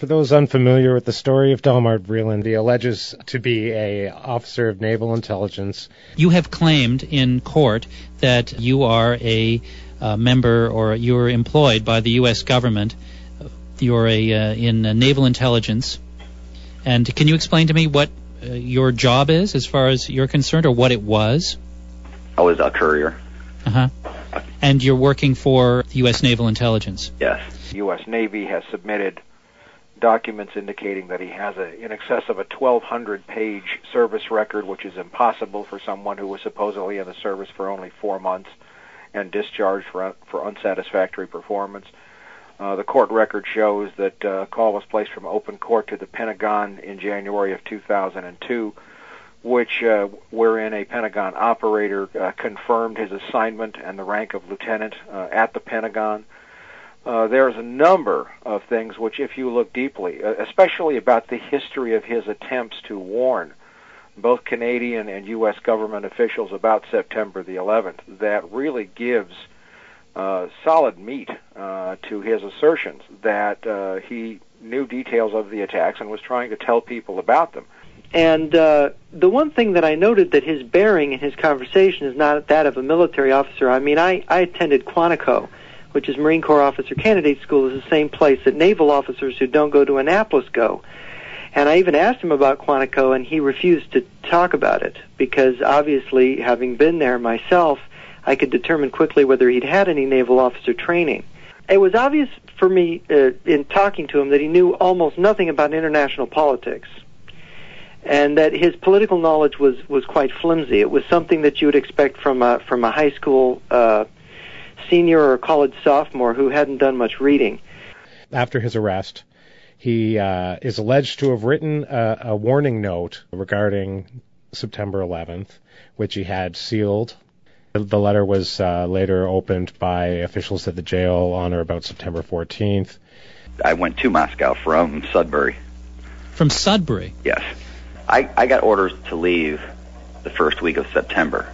For those unfamiliar with the story of Delmar Vreeland, he alleges to be an officer of naval intelligence. You have claimed in court that you are a member, or you're employed by the U.S. government. You're in naval intelligence. And can you explain to me what your job is as far as you're concerned, or what it was? I was a courier. Uh-huh. And you're working for the U.S. Naval Intelligence? Yes. The U.S. Navy has submitted documents indicating that he has in excess of a 1,200-page service record, which is impossible for someone who was supposedly in the service for only 4 months and discharged for unsatisfactory performance. The court record shows that a call was placed from open court to the Pentagon in January of 2002, wherein a Pentagon operator confirmed his assignment and the rank of lieutenant at the Pentagon. There's a number of things which, if you look deeply, especially about the history of his attempts to warn both Canadian and U.S. government officials about September the 11th, that really gives solid meat to his assertions that he knew details of the attacks and was trying to tell people about them. And the one thing that I noted, that his bearing in his conversation is not that of a military officer. I mean, I attended Quantico, which is Marine Corps Officer Candidate School, is the same place that naval officers who don't go to Annapolis go. And I even asked him about Quantico, and he refused to talk about it, because obviously, having been there myself, I could determine quickly whether he'd had any naval officer training. It was obvious for me in talking to him that he knew almost nothing about international politics, and that his political knowledge was quite flimsy. It was something that you would expect from a high school senior or college sophomore who hadn't done much reading. After his arrest, he is alleged to have written a warning note regarding September 11th, which he had sealed. The letter was later opened by officials at the jail on or about September 14th. I went to Moscow from Sudbury. From Sudbury? Yes. I got orders to leave the first week of September.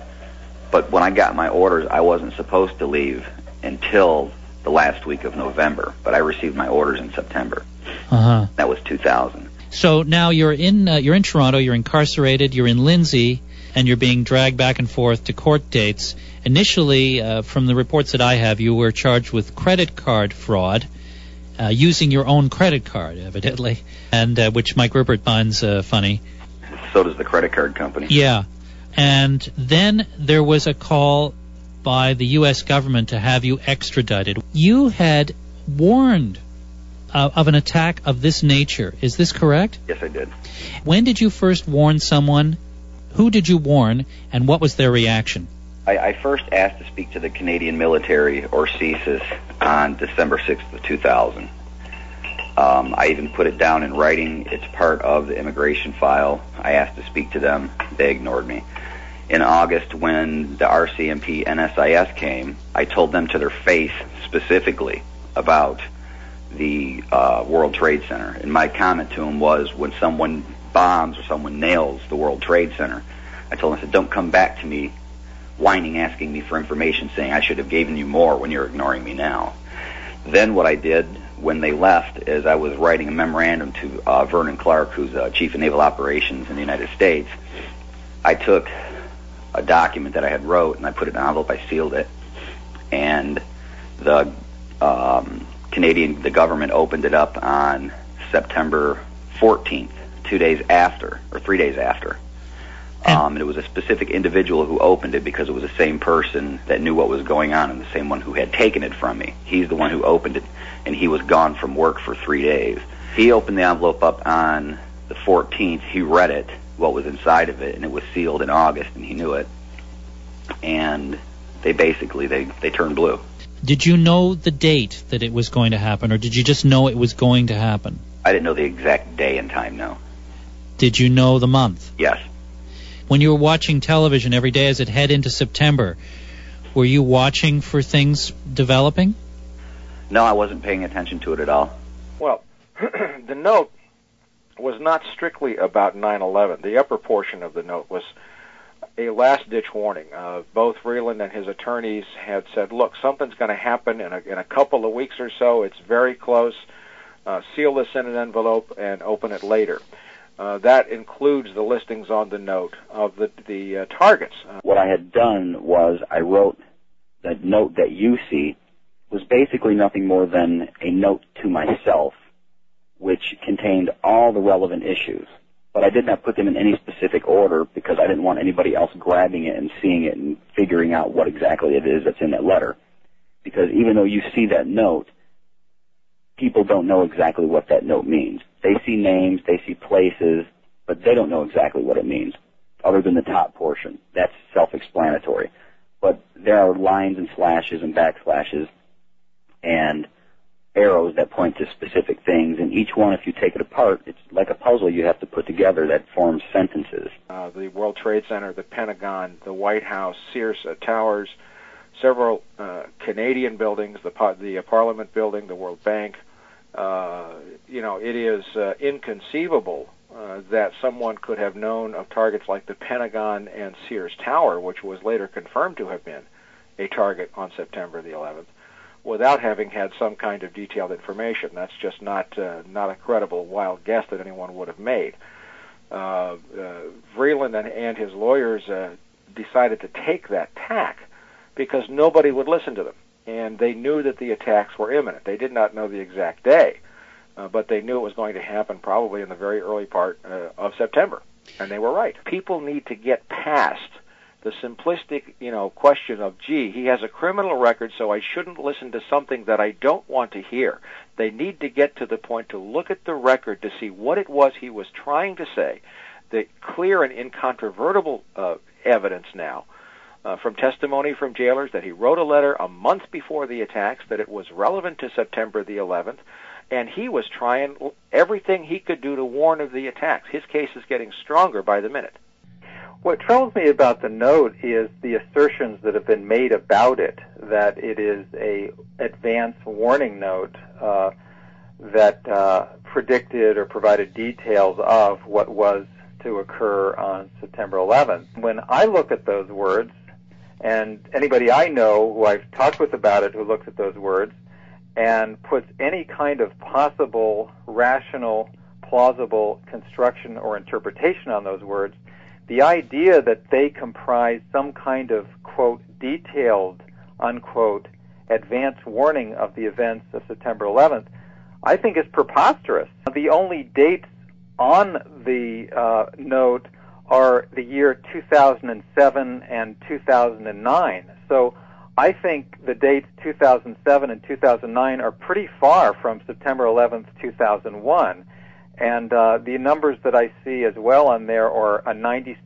But when I got my orders, I wasn't supposed to leave until the last week of November. But I received my orders in September. Uh-huh. That was 2000. So now you're in Toronto, you're incarcerated, you're in Lindsay, and you're being dragged back and forth to court dates. Initially, from the reports that I have, you were charged with credit card fraud, using your own credit card, evidently, and which Mike Rupert finds funny. So does the credit card company. Yeah. And then there was a call by the U.S. government to have you extradited. You had warned of an attack of this nature. Is this correct? Yes, I did. When did you first warn someone? Who did you warn, and what was their reaction? I first asked to speak to the Canadian military, or CSIS, on December 6th of 2000. I even put it down in writing. It's part of the immigration file. I asked to speak to them. They ignored me. In August, when the RCMP NSIS came, I told them to their face specifically about the World Trade Center. And my comment to them was, when someone bombs or someone nails the World Trade Center, I told them, I said, don't come back to me whining, asking me for information, saying I should have given you more when you're ignoring me now. Then what I did when they left is I was writing a memorandum to Vernon Clark, who's Chief of Naval Operations in the United States. I took a document that I had wrote and I put it in an envelope, I sealed it, and the government opened it up on September 14th, 2 days after, or 3 days after. And it was a specific individual who opened it because it was the same person that knew what was going on and the same one who had taken it from me. He's the one who opened it, and he was gone from work for 3 days. He opened the envelope up on the 14th. He read it, what was inside of it, and it was sealed in August, and he knew it. And they basically, they turned blue. Did you know the date that it was going to happen, or did you just know it was going to happen? I didn't know the exact day and time, no. Did you know the month? Yes. When you were watching television every day as it head into September, were you watching for things developing? No, I wasn't paying attention to it at all. Well, the note was not strictly about 9/11. The upper portion of the note was a last-ditch warning. Both Vreeland and his attorneys had said, look, something's going to happen in a couple of weeks or so. It's very close. seal this in an envelope, and open it later. That includes the listings on the note of the targets. What I had done was I wrote the note that you see was basically nothing more than a note to myself, which contained all the relevant issues. But I did not put them in any specific order because I didn't want anybody else grabbing it and seeing it and figuring out what exactly it is that's in that letter. Because even though you see that note, people don't know exactly what that note means. They see names, they see places, but they don't know exactly what it means, other than the top portion. That's self-explanatory. But there are lines and slashes and backslashes and arrows that point to specific things, and each one, if you take it apart, it's like a puzzle you have to put together that forms sentences. The World Trade Center, the Pentagon, the White House, Sears Towers, several Canadian buildings, the Parliament Building, the World Bank. It is inconceivable that someone could have known of targets like the Pentagon and Sears Tower, which was later confirmed to have been a target on September the 11th, without having had some kind of detailed information. That's just not a credible wild guess that anyone would have made. Vreeland and his lawyers decided to take that tack because nobody would listen to them, and they knew that the attacks were imminent. They did not know the exact day, but they knew it was going to happen probably in the very early part of September, and they were right. People need to get past the simplistic, question of, gee, he has a criminal record, so I shouldn't listen to something that I don't want to hear. They need to get to the point to look at the record to see what it was he was trying to say. The clear and incontrovertible evidence now from testimony from jailers that he wrote a letter a month before the attacks, that it was relevant to September the 11th, and he was trying everything he could do to warn of the attacks. His case is getting stronger by the minute. What troubles me about the note is the assertions that have been made about it, that it is a advance warning note that predicted or provided details of what was to occur on September 11th. When I look at those words, and anybody I know who I've talked with about it who looks at those words and puts any kind of possible, rational, plausible construction or interpretation on those words, the idea that they comprise some kind of, quote, detailed, unquote, advance warning of the events of September 11th, I think is preposterous. The only dates on the note are the year 2007 and 2009. So I think the dates 2007 and 2009 are pretty far from September 11th, 2001. And the numbers that I see as well on there are a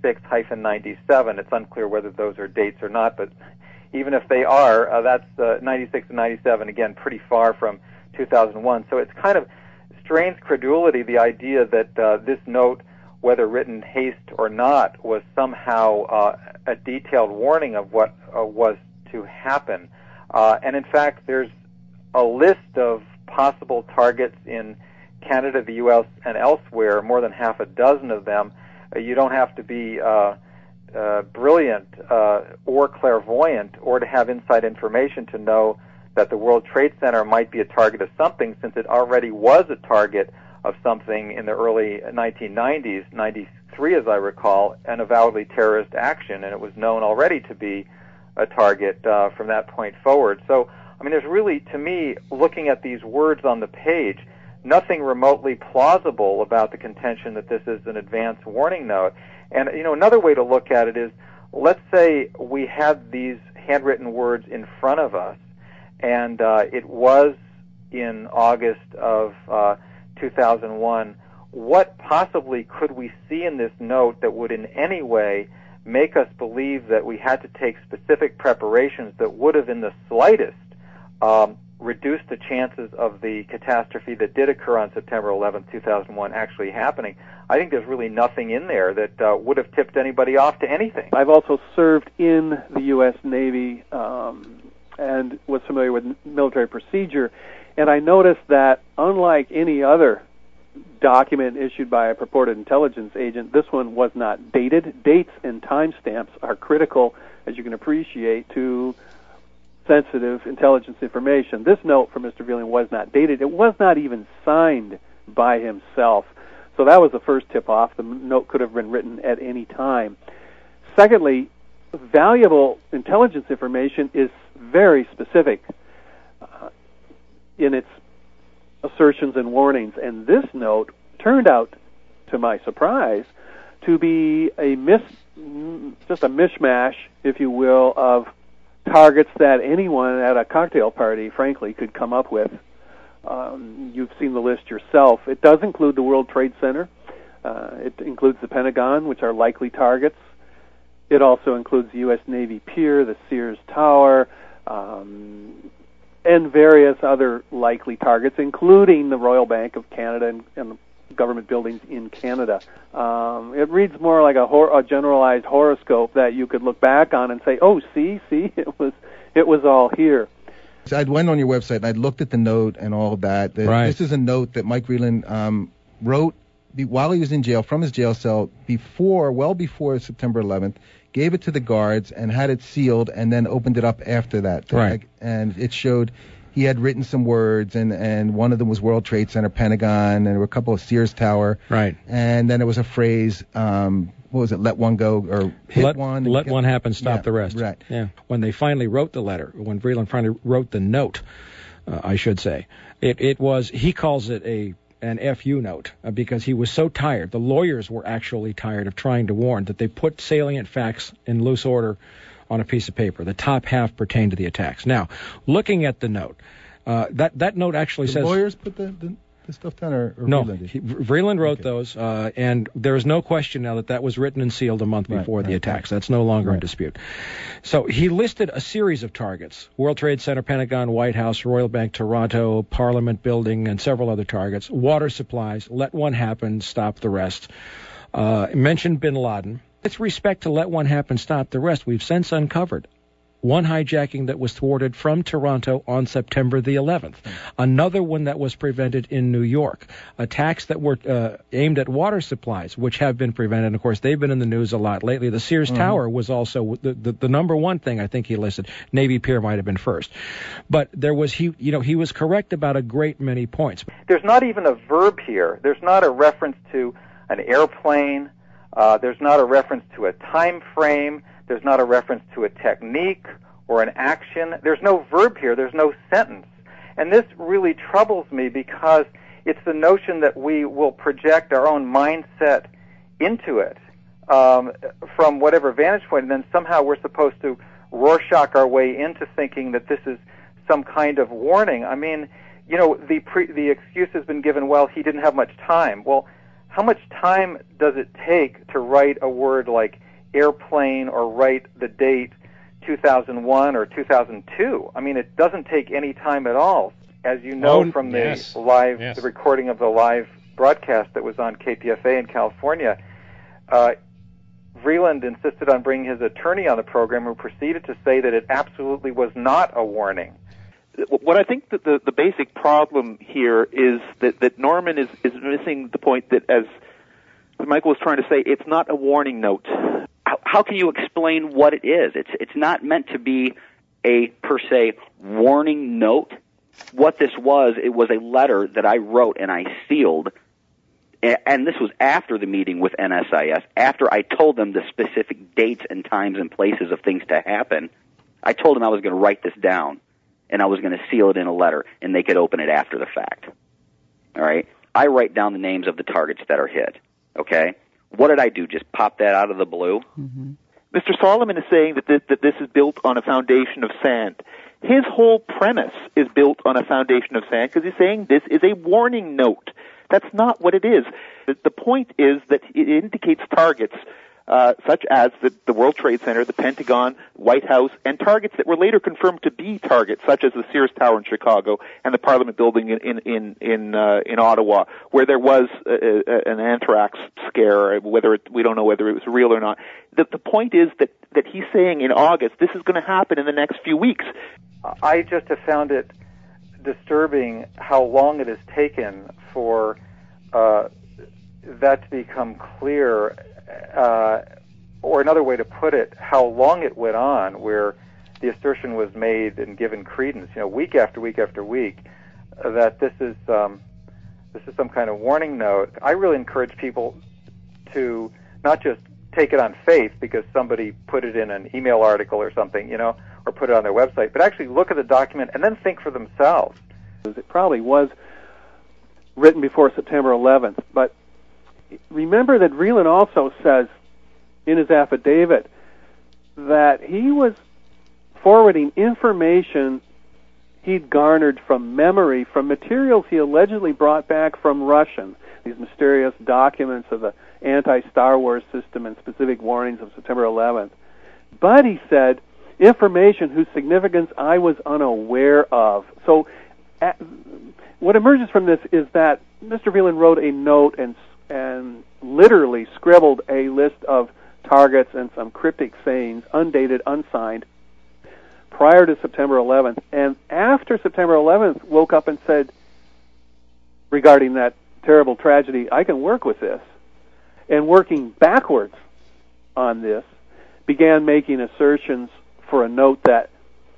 96-97. It's unclear whether those are dates or not, but even if they are, that's 96 and 97, again, pretty far from 2001. So it's kind of strains credulity, the idea that this note, whether written haste or not, was somehow a detailed warning of what was to happen. And in fact, there's a list of possible targets in Canada, the U.S., and elsewhere, more than half a dozen of them. You don't have to be brilliant or clairvoyant or to have inside information to know that the World Trade Center might be a target of something, since it already was a target of something in the early 1990s, 93 as I recall, an avowedly terrorist action, and it was known already to be a target from that point forward. So, I mean, there's really, to me, looking at these words on the page, nothing remotely plausible about the contention that this is an advance warning note. And, another way to look at it is, let's say we had these handwritten words in front of us, and it was in August of 2001. What possibly could we see in this note that would in any way make us believe that we had to take specific preparations that would have in the slightest reduced the chances of the catastrophe that did occur on September 11th, 2001 actually happening? I think there's really nothing in there that would have tipped anybody off to anything. I've also served in the U.S. Navy and was familiar with military procedure, and I noticed that unlike any other document issued by a purported intelligence agent, this one was not dated. Dates and timestamps are critical, as you can appreciate, to sensitive intelligence information. This note from Mr. Vreeland was not dated. It was not even signed by himself. So that was the first tip-off. The note could have been written at any time. Secondly, valuable intelligence information is very specific in its assertions and warnings. And this note turned out, to my surprise, to be just a mishmash, if you will, of targets that anyone at a cocktail party, frankly, could come up with. You've seen the list yourself. It does include the World Trade Center. It includes the Pentagon, which are likely targets. It also includes the U.S. Navy Pier, the Sears Tower, and various other likely targets, including the Royal Bank of Canada and government buildings in Canada. It reads more like a generalized horoscope that you could look back on and say, "Oh, see, it was all here." I went on your website and I looked at the note and all of that. Right. This is a note that Mike Vreeland wrote while he was in jail, from his jail cell, well before September 11th, gave it to the guards and had it sealed, and then opened it up after that. Right. And it showed he had written some words, and one of them was World Trade Center, Pentagon, and there were a couple of Sears Tower. Right. And then there was a phrase, what was it, let one go, or hit one. Let one happen, stop the rest. Right. Yeah. When they finally wrote the letter, when Vreeland finally wrote the note, I should say, it was, he calls it an FU note, because he was so tired. The lawyers were actually tired of trying to warn, that they put salient facts in loose order on a piece of paper. The top half pertained to the attacks. Now, looking at the note, that note actually says... The lawyers put the stuff down, or no, Vreeland? Vreeland wrote those, and there is no question now that was written and sealed a month before the attacks. That's no longer in dispute. So he listed a series of targets: World Trade Center, Pentagon, White House, Royal Bank, Toronto, Parliament Building, and several other targets. Water supplies, let one happen, stop the rest. Mentioned Bin Laden. With respect to let one happen, stop the rest, we've since uncovered one hijacking that was thwarted from Toronto on September the 11th. Another one that was prevented in New York. Attacks that were aimed at water supplies, which have been prevented. Of course, they've been in the news a lot lately. The Sears Tower was also the number one thing I think he listed. Navy Pier might have been first. But there was, he was correct about a great many points. There's not even a verb here. There's not a reference to an airplane. There's not a reference to a time frame. There's not a reference to a technique or an action. There's no verb here. There's no sentence. And this really troubles me, because it's the notion that we will project our own mindset into it from whatever vantage point, and then somehow we're supposed to Rorschach our way into thinking that this is some kind of warning. I mean, the excuse has been given, well, he didn't have much time. Well, how much time does it take to write a word like airplane, or write the date 2001 or 2002? I mean, it doesnent take any time at all. As you know from the the recording of the live broadcast that was on KPFA in California, Vreeland insisted on bringing his attorney on the program, who proceeded to say that it absolutely was not a warning. What I think that the basic problem here is that Norman is missing the point that, as Michael was trying to say, it's not a warning note. How can you explain what it is? It's not meant to be a, per se, warning note. What this was, it was a letter that I wrote and I sealed, and this was after the meeting with NSIS, after I told them the specific dates and times and places of things to happen. I told them I was going to write this down, and I was going to seal it in a letter, and they could open it after the fact. All right? I write down the names of the targets that are hit, okay? What did I do? Just pop that out of the blue? Mm-hmm. Mr. Solomon is saying that this is built on a foundation of sand. His whole premise is built on a foundation of sand, because he's saying this is a warning note. That's not what it is. The point is that it indicates targets such as the World Trade Center, the Pentagon, White House, and targets that were later confirmed to be targets, such as the Sears Tower in Chicago and the Parliament Building in Ottawa, where there was an anthrax scare. We don't know whether it was real or not. The point is that he's saying in August this is going to happen in the next few weeks. I just have found it disturbing how long it has taken for that to become clear. Or another way to put it, how long it went on, where the assertion was made and given credence, week after week after week, that this is some kind of warning note. I really encourage people to not just take it on faith because somebody put it in an email article or something, or put it on their website, but actually look at the document and then think for themselves. It probably was written before September 11th, but remember that Vreeland also says in his affidavit that he was forwarding information he'd garnered from memory from materials he allegedly brought back from Russian, these mysterious documents of the anti-Star Wars system and specific warnings of September 11th. But he said, information whose significance I was unaware of. So what emerges from this is that Mr. Vreeland wrote a note and literally scribbled a list of targets and some cryptic sayings, undated, unsigned, prior to September 11th. And after September 11th, woke up and said, regarding that terrible tragedy, I can work with this. And working backwards on this, began making assertions for a note that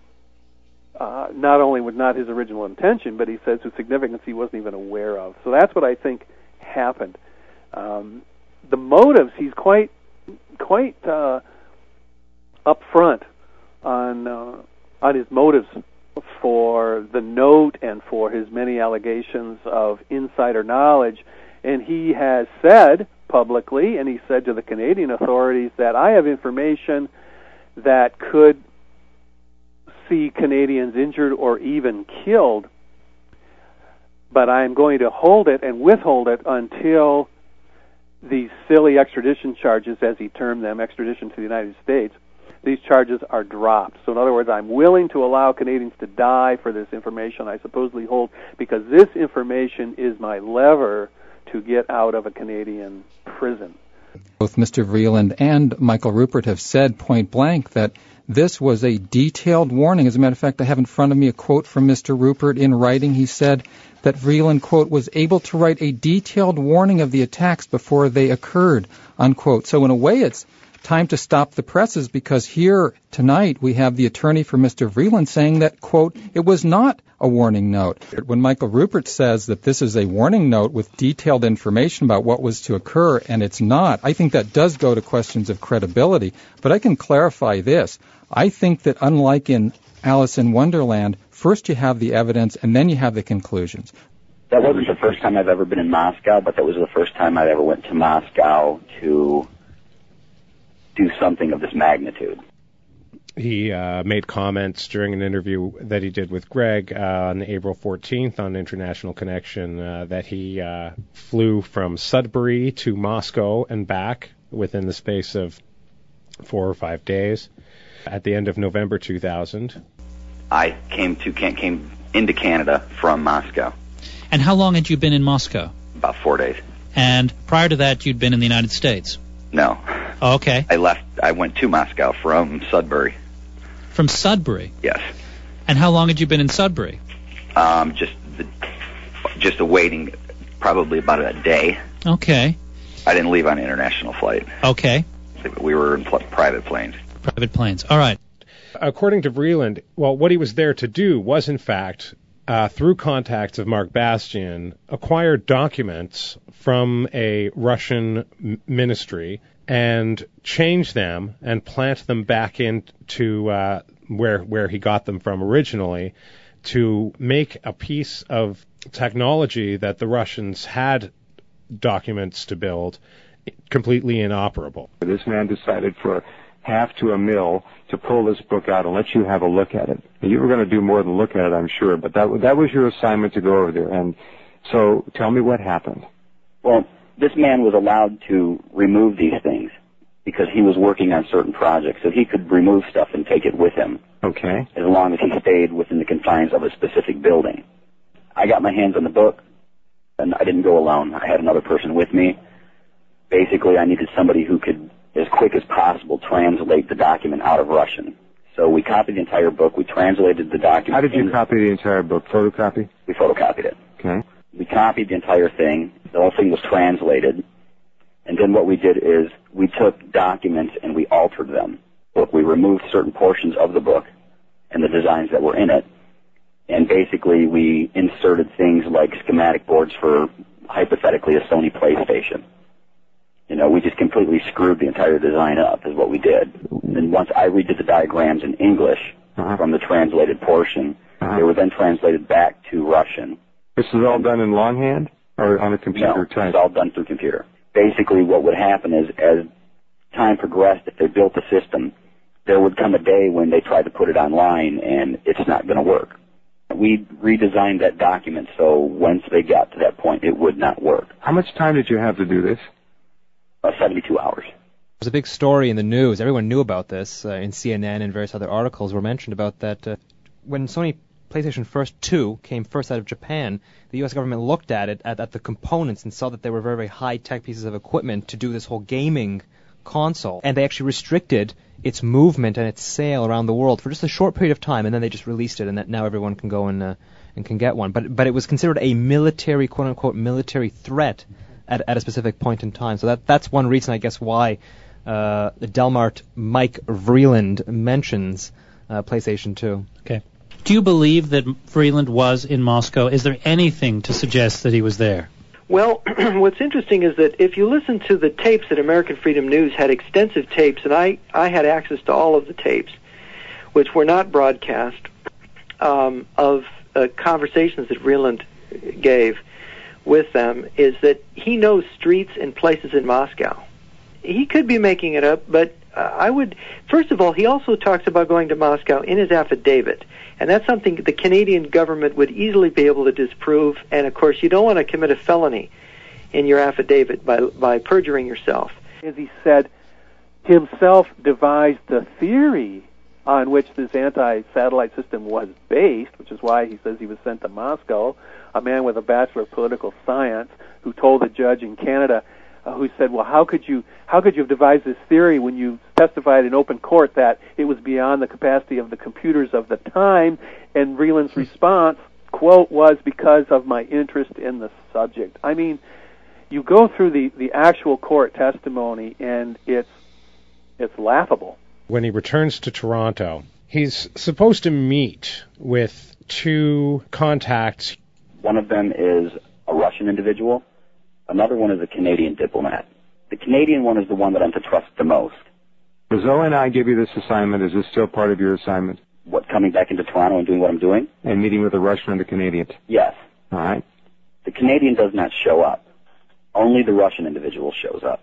not only was not his original intention, but he says whose significance he wasn't even aware of. So that's what I think happened. The motives, he's quite upfront on his motives for the note and for his many allegations of insider knowledge. And he has said publicly, and he said to the Canadian authorities, that I have information that could see Canadians injured or even killed, but I am going to hold it and withhold it until these silly extradition charges, as he termed them, extradition to the United States, these charges are dropped. So in other words, I'm willing to allow Canadians to die for this information I supposedly hold, because this information is my lever to get out of a Canadian prison. Both Mr. Vreeland and Michael Ruppert have said point blank that this was a detailed warning. As a matter of fact, I have in front of me a quote from Mr. Ruppert in writing. He said that Vreeland, quote, was able to write a detailed warning of the attacks before they occurred, unquote. So in a way, it's time to stop the presses, because here tonight we have the attorney for Mr. Vreeland saying that, quote, it was not a warning note. When Michael Ruppert says that this is a warning note with detailed information about what was to occur, and it's not, I think that does go to questions of credibility. But I can clarify this. I think that unlike in Alice in Wonderland, first you have the evidence and then you have the conclusions. That wasn't the first time I've ever been in Moscow, but that was the first time I ever went to Moscow to do something of this magnitude. He made comments during an interview that he did with Greg on April 14th on International Connection that he flew from Sudbury to Moscow and back within the space of 4 or 5 days. At the end of November 2000, I came into Canada from Moscow. And how long had you been in Moscow? About 4 days. And prior to that, you'd been in the United States? No. Oh, okay. I went to Moscow from Sudbury. From Sudbury? Yes. And how long had you been in Sudbury? Just awaiting probably about a day. Okay. I didn't leave on an international flight. Okay. We were in private planes. Private planes. All right. According to Vreeland, well, what he was there to do was, in fact, through contacts of Mark Bastian, acquire documents from a Russian ministry and change them and plant them back into where he got them from originally, to make a piece of technology that the Russians had documents to build completely inoperable. This man decided for half to a mil to pull this book out and let you have a look at it. You were going to do more than look at it, I'm sure, but that was your assignment to go over there. And so tell me what happened. Well, this man was allowed to remove these things because he was working on certain projects, so he could remove stuff and take it with him. Okay. As long as he stayed within the confines of a specific building. I got my hands on the book, and I didn't go alone. I had another person with me. Basically, I needed somebody who could, as quick as possible, translate the document out of Russian. So we copied the entire book. We translated the document. How did you copy the entire book? Photocopy? We photocopied it. Okay. We copied the entire thing. The whole thing was translated. And then what we did is we took documents and we altered them. Look, we removed certain portions of the book. and the designs that were in it. And basically we inserted things like schematic boards for, hypothetically, a Sony PlayStation. You know, we just completely screwed the entire design up is what we did. And once I redid the diagrams in English from the translated portion, they were then translated back to Russian. This is all done in longhand or on a computer type? No, it's all done through computer. Basically what would happen is as time progressed, if they built the system, there would come a day when they tried to put it online and it's not going to work. We redesigned that document so once they got to that point, it would not work. How much time did you have to do this? 72 hours. There was a big story in the news. Everyone knew about this in CNN and various other articles were mentioned about that. When Sony PlayStation 2 came first out of Japan, the U.S. government looked at it, at the components, and saw that they were very, very high-tech pieces of equipment to do this whole gaming console. And they actually restricted its movement and its sale around the world for just a short period of time, and then they just released it, and that now everyone can go and can get one. But it was considered a military, quote-unquote, military threat at a specific point in time. So that's one reason, I guess, why the Delmart Mike Vreeland mentions PlayStation 2. Okay. Do you believe that Vreeland was in Moscow? Is there anything to suggest that he was there? Well, what's interesting is that if you listen to the tapes that American Freedom News had extensive tapes, and I had access to all of the tapes, which were not broadcast, of conversations that Vreeland gave with them, is that he knows streets and places in Moscow. He could be making it up, but first of all, he also talks about going to Moscow in his affidavit, and that's something the Canadian government would easily be able to disprove, and of course you don't want to commit a felony in your affidavit by perjuring yourself. As he said, himself devised the theory on which this anti-satellite system was based, which is why he says he was sent to Moscow, a man with a Bachelor of Political Science who told a judge in Canada, who said, well, how could you have devised this theory when you testified in open court that it was beyond the capacity of the computers of the time? And Vreeland's response, quote, was because of my interest in the subject. I mean, you go through the actual court testimony, and it's laughable. When he returns to Toronto, he's supposed to meet with two contacts. One of them is a Russian individual. Another one is a Canadian diplomat. The Canadian one is the one that I'm to trust the most. Does O&I give you this assignment? Is this still part of your assignment? What, coming back into Toronto and doing what I'm doing? And meeting with the Russian and the Canadian? Yes. All right. The Canadian does not show up. Only the Russian individual shows up.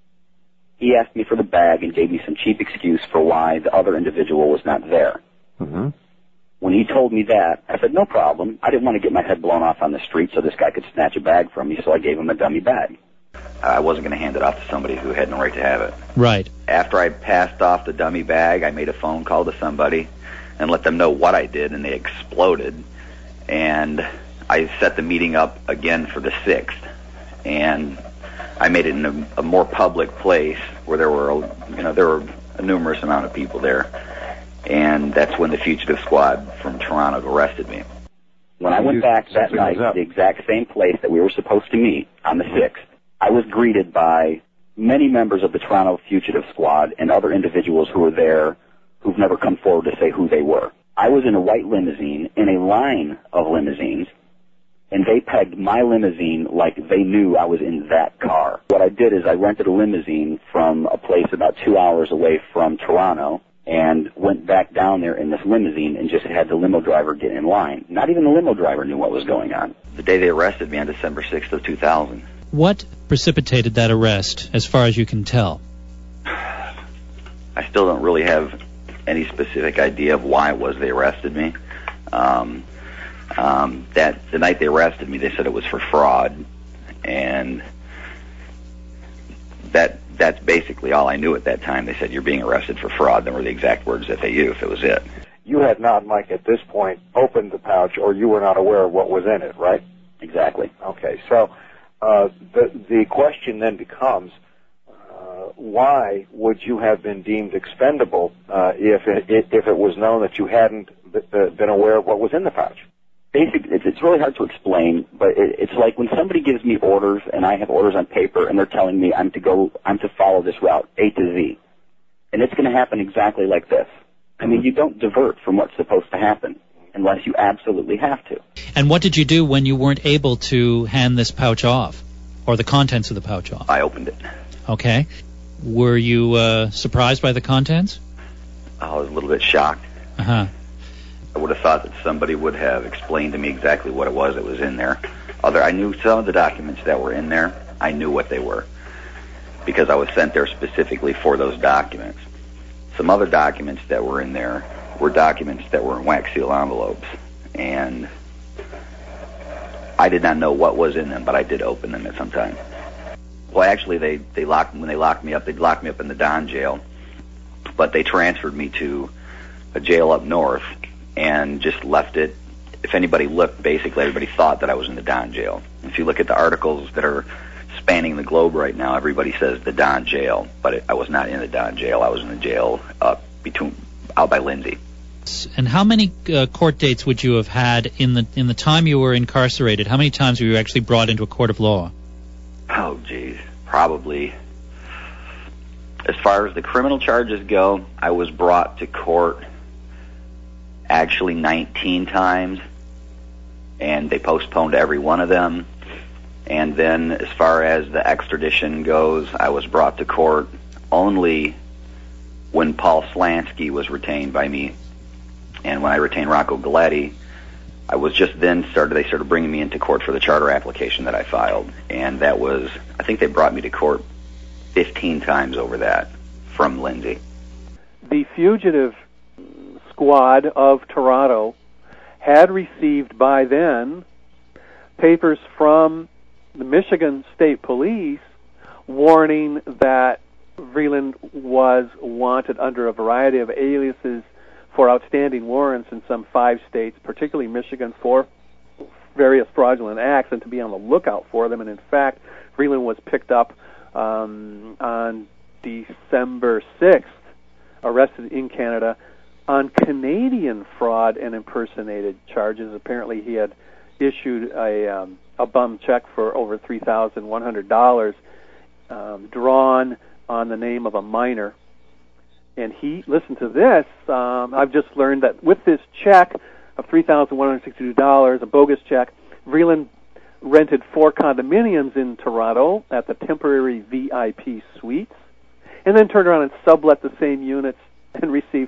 He asked me for the bag and gave me some cheap excuse for why the other individual was not there. Mm-hmm. When he told me that, I said, no problem. I didn't want to get my head blown off on the street so this guy could snatch a bag from me, so I gave him a dummy bag. I wasn't going to hand it off to somebody who had no right to have it. Right. After I passed off the dummy bag, I made a phone call to somebody and let them know what I did, and they exploded. And I set the meeting up again for the 6th, and I made it in a more public place where there were a numerous amount of people there. And that's when the fugitive squad from Toronto arrested me. When I went back that night to the exact same place that we were supposed to meet on the 6th, I was greeted by many members of the Toronto fugitive squad and other individuals who were there who've never come forward to say who they were. I was in a white limousine in a line of limousines, and they pegged my limousine like they knew I was in that car. What I did is I rented a limousine from a place about 2 hours away from Toronto, and went back down there in this limousine and just had the limo driver get in line. Not even the limo driver knew what was going on. The day they arrested me on December 6th of 2000. What precipitated that arrest, as far as you can tell? I still don't really have any specific idea of why it was they arrested me. That the night they arrested me, they said it was for fraud, and that's basically all I knew at that time. They said, you're being arrested for fraud. Them were the exact words that they used. That was it. You had not, Mike, at this point, opened the pouch, or you were not aware of what was in it, right? Exactly. Okay, so the question then becomes, why would you have been deemed expendable if it was known that you hadn't been aware of what was in the pouch? Basically, it's really hard to explain, but it's like when somebody gives me orders and I have orders on paper and they're telling me I'm to follow this route A to Z, and it's going to happen exactly like this. I mean, you don't divert from what's supposed to happen unless you absolutely have to. And what did you do when you weren't able to hand this pouch off, or the contents of the pouch off? I opened it. Okay. Were you surprised by the contents? I was a little bit shocked. Uh-huh. I would have thought that somebody would have explained to me exactly what it was that was in there. I knew some of the documents that were in there. I knew what they were because I was sent there specifically for those documents. Some other documents that were in there were documents that were in wax seal envelopes, and I did not know what was in them, but I did open them at some time. Well, actually, when they locked me up in the Don jail, but they transferred me to a jail up north and just left it. If anybody looked, basically everybody thought that I was in the Don jail. If you look at the articles that are spanning the globe right now, everybody says the Don jail, but I was not in the Don jail. I was in the jail out by Lindsay. And how many court dates would you have had in the time you were incarcerated? How many times were you actually brought into a court of law? Oh, geez, probably. As far as the criminal charges go, I was brought to court actually 19 times, and they postponed every one of them. And then as far as the extradition goes, I was brought to court only when Paul Slansky was retained by me. And when I retained Rocco Galletti, I was just then they started bringing me into court for the charter application that I filed. And that was, I think they brought me to court 15 times over that from Lindsay. The fugitive squad of Toronto had received by then papers from the Michigan State Police warning that Vreeland was wanted under a variety of aliases for outstanding warrants in some 5 states, particularly Michigan, for various fraudulent acts, and to be on the lookout for them. And in fact, Vreeland was picked up on December 6th, arrested in Canada on Canadian fraud and impersonated charges. Apparently he had issued a bum check for over $3,100 drawn on the name of a minor. And listen to this, I've just learned that with this check of $3,162, a bogus check, Vreeland rented 4 condominiums in Toronto at the temporary VIP suites, and then turned around and sublet the same units and received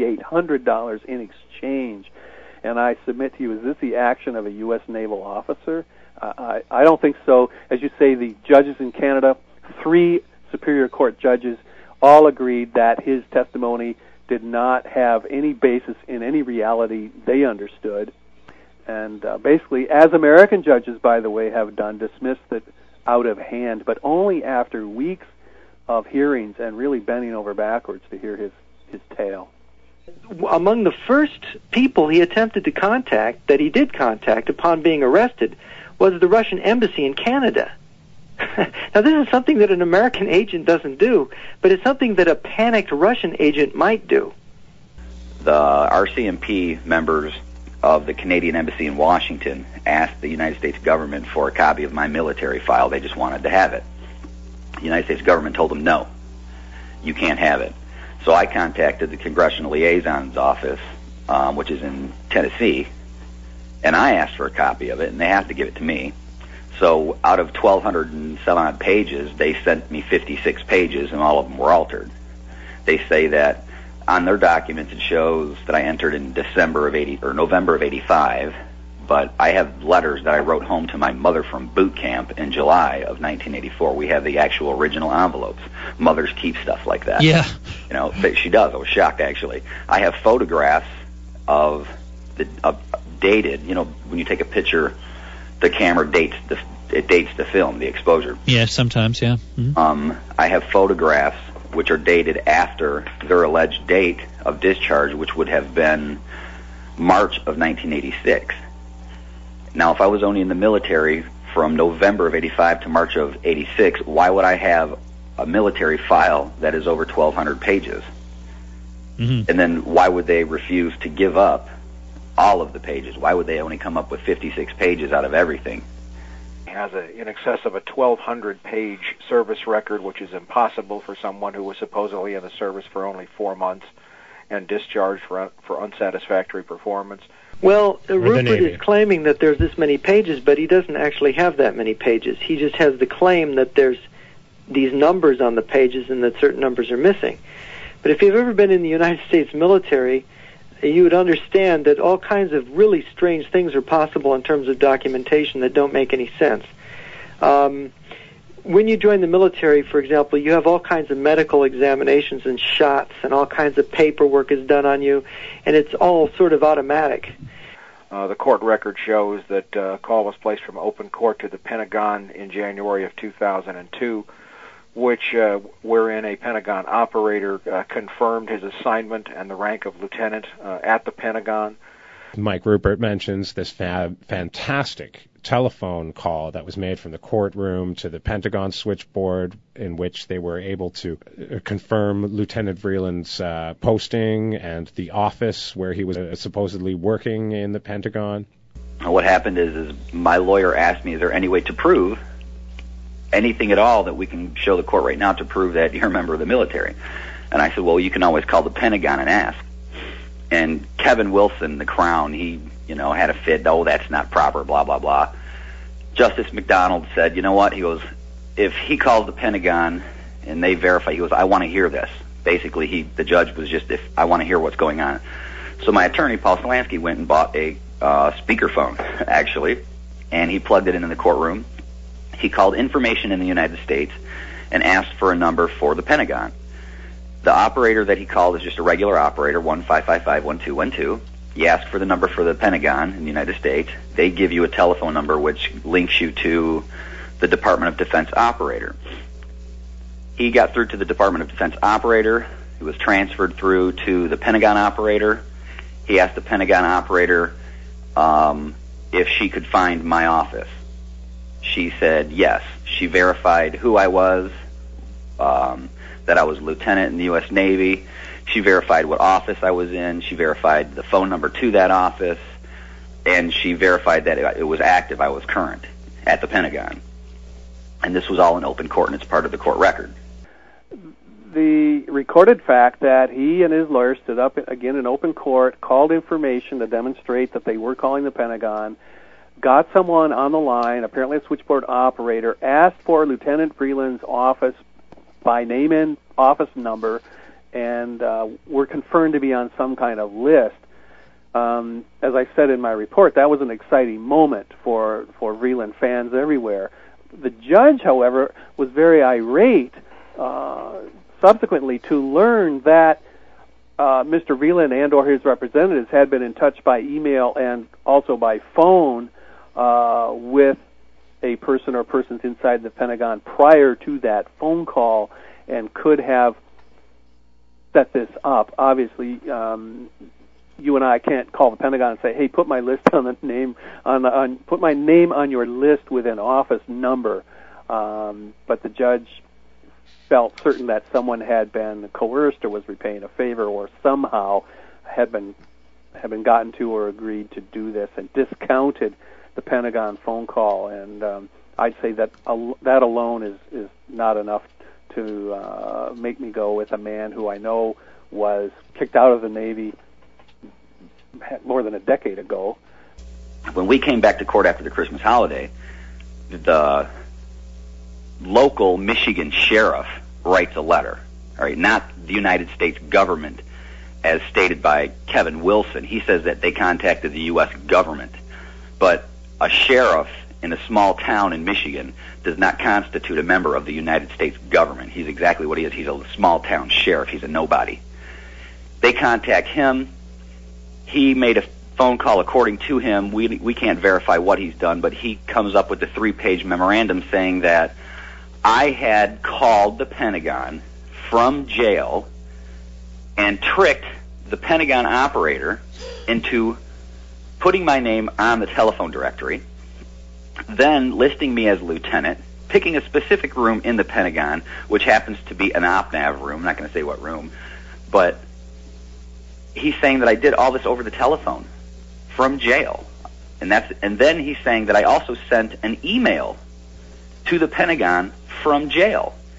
$3,800 in exchange. And I submit to you, is this the action of a U.S. naval officer? I don't think so. As you say, the judges in Canada, 3 Superior Court judges, all agreed that his testimony did not have any basis in any reality they understood. And basically, as American judges, by the way, have done, dismissed it out of hand, but only after weeks of hearings and really bending over backwards to hear his tale. Among the first people he attempted to contact, that he did contact upon being arrested, was the Russian embassy in Canada. Now, this is something that an American agent doesn't do, but it's something that a panicked Russian agent might do. The RCMP members of the Canadian Embassy in Washington asked the United States government for a copy of my military file. They just wanted to have it. The United States government told them, no, you can't have it. So I contacted the Congressional Liaison's office, which is in Tennessee, and I asked for a copy of it, and they have to give it to me. So out of 1,200 and some odd pages, they sent me 56 pages, and all of them were altered. They say that on their documents it shows that I entered in November of 85, but I have letters that I wrote home to my mother from boot camp in July of 1984. We have the actual original envelopes. Mothers keep stuff like that. Yeah. You know, she does. I was shocked, actually. I have photographs of dated, you know, when you take a picture, the camera dates the film, the exposure. Yeah, sometimes, yeah. Mm-hmm. I have photographs which are dated after their alleged date of discharge, which would have been March of 1986. Now, if I was only in the military from November of 85 to March of 86, why would I have a military file that is over 1,200 pages? Mm-hmm. And then why would they refuse to give up all of the pages? Why would they only come up with 56 pages out of everything? Has in excess of a 1,200-page service record, which is impossible for someone who was supposedly in the service for only 4 months. and discharged for unsatisfactory performance. Well, Rupert is claiming that there's this many pages, but he doesn't actually have that many pages. He just has the claim that there's these numbers on the pages and that certain numbers are missing. But if you've ever been in the United States military, you would understand that all kinds of really strange things are possible in terms of documentation that don't make any sense. When you join the military, for example, you have all kinds of medical examinations and shots, and all kinds of paperwork is done on you, and it's all sort of automatic. The court record shows that a call was placed from open court to the Pentagon in January of 2002, wherein a Pentagon operator confirmed his assignment and the rank of lieutenant at the Pentagon. Mike Rupert mentions this fantastic telephone call that was made from the courtroom to the Pentagon switchboard, in which they were able to confirm Lieutenant Vreeland's posting and the office where he was supposedly working in the Pentagon. What happened is my lawyer asked me, is there any way to prove anything at all that we can show the court right now to prove that you're a member of the military? And I said, well, you can always call the Pentagon and ask. And Kevin Wilson, the Crown, he, had a fit. Oh, that's not proper, blah, blah, blah. Justice McDonald said, you know what? He goes, if he calls the Pentagon and they verify, he goes, I want to hear this. Basically, the judge was just, I want to hear what's going on. So my attorney, Paul Solansky, went and bought a speakerphone, actually, and he plugged it into the courtroom. He called information in the United States and asked for a number for the Pentagon. The operator that he called is just a regular operator, 1-555-1212. You ask for the number for the Pentagon in the United States. They give you a telephone number which links you to the Department of Defense operator. He got through to the Department of Defense operator. He was transferred through to the Pentagon operator. He asked the Pentagon operator if she could find my office. She said yes. She verified who I was, that I was a lieutenant in the U.S. Navy. She verified what office I was in. She verified the phone number to that office. And she verified that it was active. I was current at the Pentagon. And this was all in open court, and it's part of the court record. The recorded fact that he and his lawyer stood up again in open court, called information to demonstrate that they were calling the Pentagon, got someone on the line, apparently a switchboard operator, asked for Lieutenant Vreeland's office by name and office number, and were confirmed to be on some kind of list. As I said in my report, that was an exciting moment for Vreeland fans everywhere. The judge, however, was very irate subsequently to learn that Mr. Vreeland and or his representatives had been in touch by email and also by phone with a person or persons inside the Pentagon prior to that phone call, and could have set this up. Obviously, you and I can't call the Pentagon and say, "Hey, put my list on the name put my name on your list with an office number." But the judge felt certain that someone had been coerced or was repaying a favor or somehow had been gotten to or agreed to do this, and discounted the Pentagon phone call. And I'd say that that alone is not enough to make me go with a man who I know was kicked out of the Navy more than a decade ago. When we came back to court after the Christmas holiday, the local Michigan sheriff writes a letter, all right, not the United States government as stated by Kevin Wilson. He says that they contacted the U.S. government, but a sheriff in a small town in Michigan does not constitute a member of the United States government. He's exactly what he is. He's a small town sheriff. He's a nobody. They contact him. He made a phone call according to him. We can't verify what he's done, but he comes up with a 3-page memorandum saying that I had called the Pentagon from jail and tricked the Pentagon operator into putting my name on the telephone directory, then listing me as lieutenant, picking a specific room in the Pentagon, which happens to be an OpNav room. I'm not going to say what room, but he's saying that I did all this over the telephone from jail. And then he's saying that I also sent an email to the Pentagon from jail.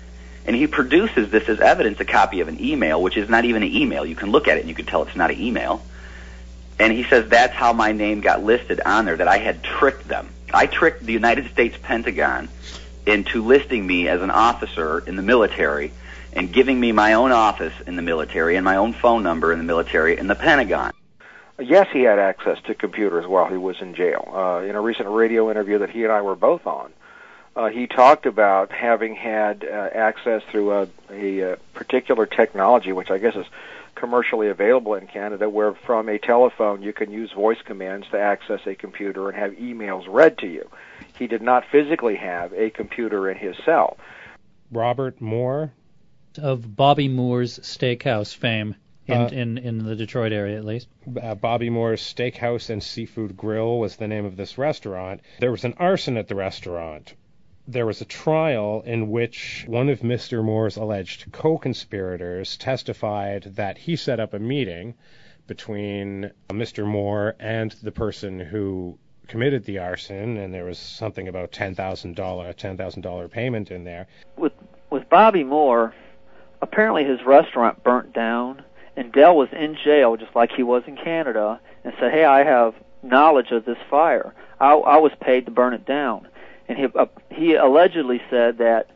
And he produces this as evidence, a copy of an email, which is not even an email. You can look at it and you can tell it's not an email. And he says that's how my name got listed on there, that I had tricked them. I tricked the United States Pentagon into listing me as an officer in the military and giving me my own office in the military and my own phone number in the military in the Pentagon. Yes, he had access to computers while he was in jail. In a recent radio interview that he and I were both on, he talked about having had access through a particular technology, which I guess is commercially available in Canada, where from a telephone you can use voice commands to access a computer and have emails read to you. He did not physically have a computer in his cell. Robert Moore? Of Bobby Moore's Steakhouse fame. In the Detroit area, at least. Bobby Moore's Steakhouse and Seafood Grill was the name of this restaurant. There was an arson at the restaurant. There was a trial in which one of Mr. Moore's alleged co-conspirators testified that he set up a meeting between Mr. Moore and the person who committed the arson, and there was something about $10,000 payment in there. With Bobby Moore, apparently his restaurant burnt down, and Dell was in jail just like he was in Canada and said, hey, I have knowledge of this fire. I was paid to burn it down. And he allegedly said that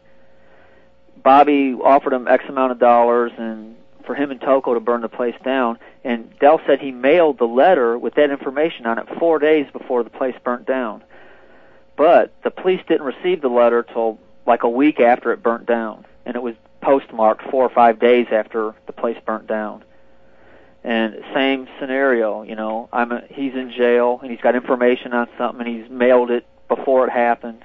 Bobby offered him X amount of dollars and for him and Toko to burn the place down. And Dell said he mailed the letter with that information on it 4 days before the place burnt down. But the police didn't receive the letter till like a week after it burnt down. And it was postmarked 4 or 5 days after the place burnt down. And same scenario, he's in jail and he's got information on something and he's mailed it before it happened.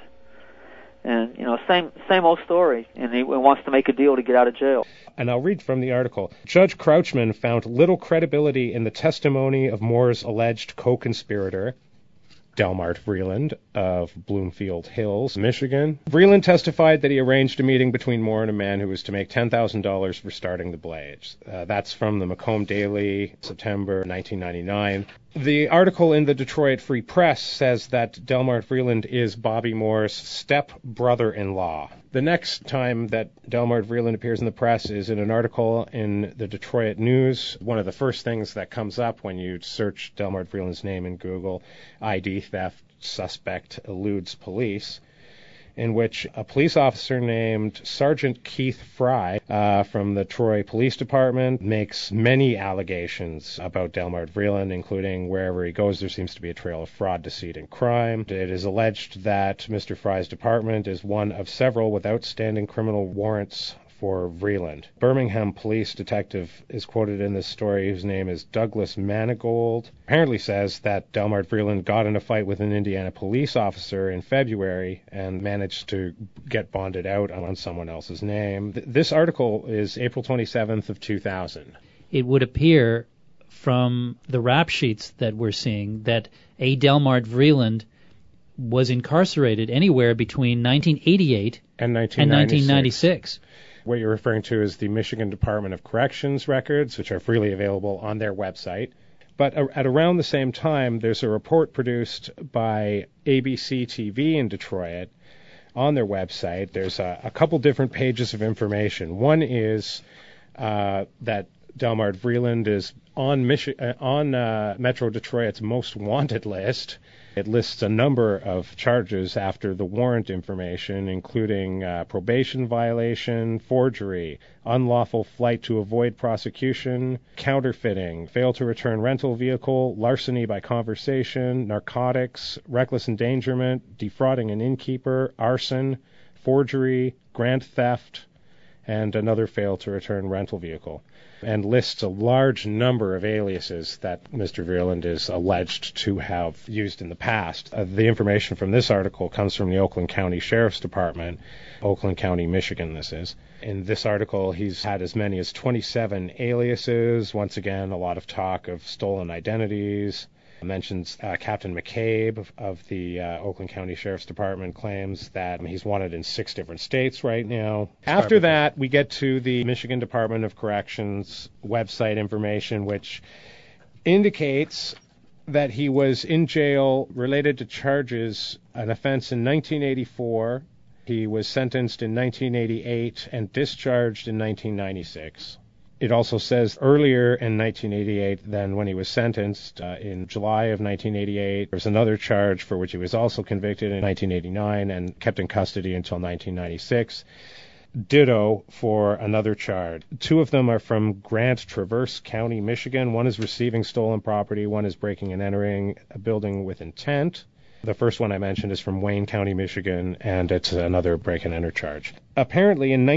And, same old story. And he wants to make a deal to get out of jail. And I'll read from the article. Judge Crouchman found little credibility in the testimony of Moore's alleged co-conspirator, Delmart Vreeland of Bloomfield Hills, Michigan. Vreeland testified that he arranged a meeting between Moore and a man who was to make $10,000 for starting the blaze. That's from the Macomb Daily, September 1999. The article in the Detroit Free Press says that Delmart Vreeland is Bobby Moore's step-brother-in-law. The next time that Delmart Vreeland appears in the press is in an article in the Detroit News. One of the first things that comes up when you search Delmart Vreeland's name in Google, ID theft suspect eludes police, in which a police officer named Sergeant Keith Fry from the Troy Police Department makes many allegations about Delmart Vreeland, including wherever he goes there seems to be a trail of fraud, deceit, and crime. It is alleged that Mr. Fry's department is one of several with outstanding criminal warrants for Vreeland. Birmingham police detective is quoted in this story, whose name is Douglas Manigold, apparently says that Delmart Vreeland got in a fight with an Indiana police officer in February and managed to get bonded out on someone else's name. This article is April 27th of 2000. It would appear from the rap sheets that we're seeing that A. Delmart Vreeland was incarcerated anywhere between 1988 and 1996. 1996. What you're referring to is the Michigan Department of Corrections records, which are freely available on their website. But at around the same time, there's a report produced by ABC TV in Detroit on their website. There's a couple different pages of information. One is that Delmart Vreeland is on Metro Detroit's most wanted list. It lists a number of charges after the warrant information, including probation violation, forgery, unlawful flight to avoid prosecution, counterfeiting, fail to return rental vehicle, larceny by conversation, narcotics, reckless endangerment, defrauding an innkeeper, arson, forgery, grand theft, and another fail to return rental vehicle, and lists a large number of aliases that Mr. Vreeland is alleged to have used in the past. The information from this article comes from the Oakland County Sheriff's Department, Oakland County, Michigan, this is. In this article, he's had as many as 27 aliases. Once again, a lot of talk of stolen identities. Mentions Captain McCabe of the Oakland County Sheriff's Department claims that he's wanted in 6 different states right now. After that, we get to the Michigan Department of Corrections website information, which indicates that he was in jail related to charges, an offense in 1984, He was sentenced in 1988 and discharged in 1996. It also says earlier in 1988 than when he was sentenced, in July of 1988, there was another charge for which he was also convicted in 1989 and kept in custody until 1996. Ditto for another charge. Two of them are from Grand Traverse County, Michigan. One is receiving stolen property. One is breaking and entering a building with intent. The first one I mentioned is from Wayne County, Michigan, and it's another break-and-enter charge. Apparently, in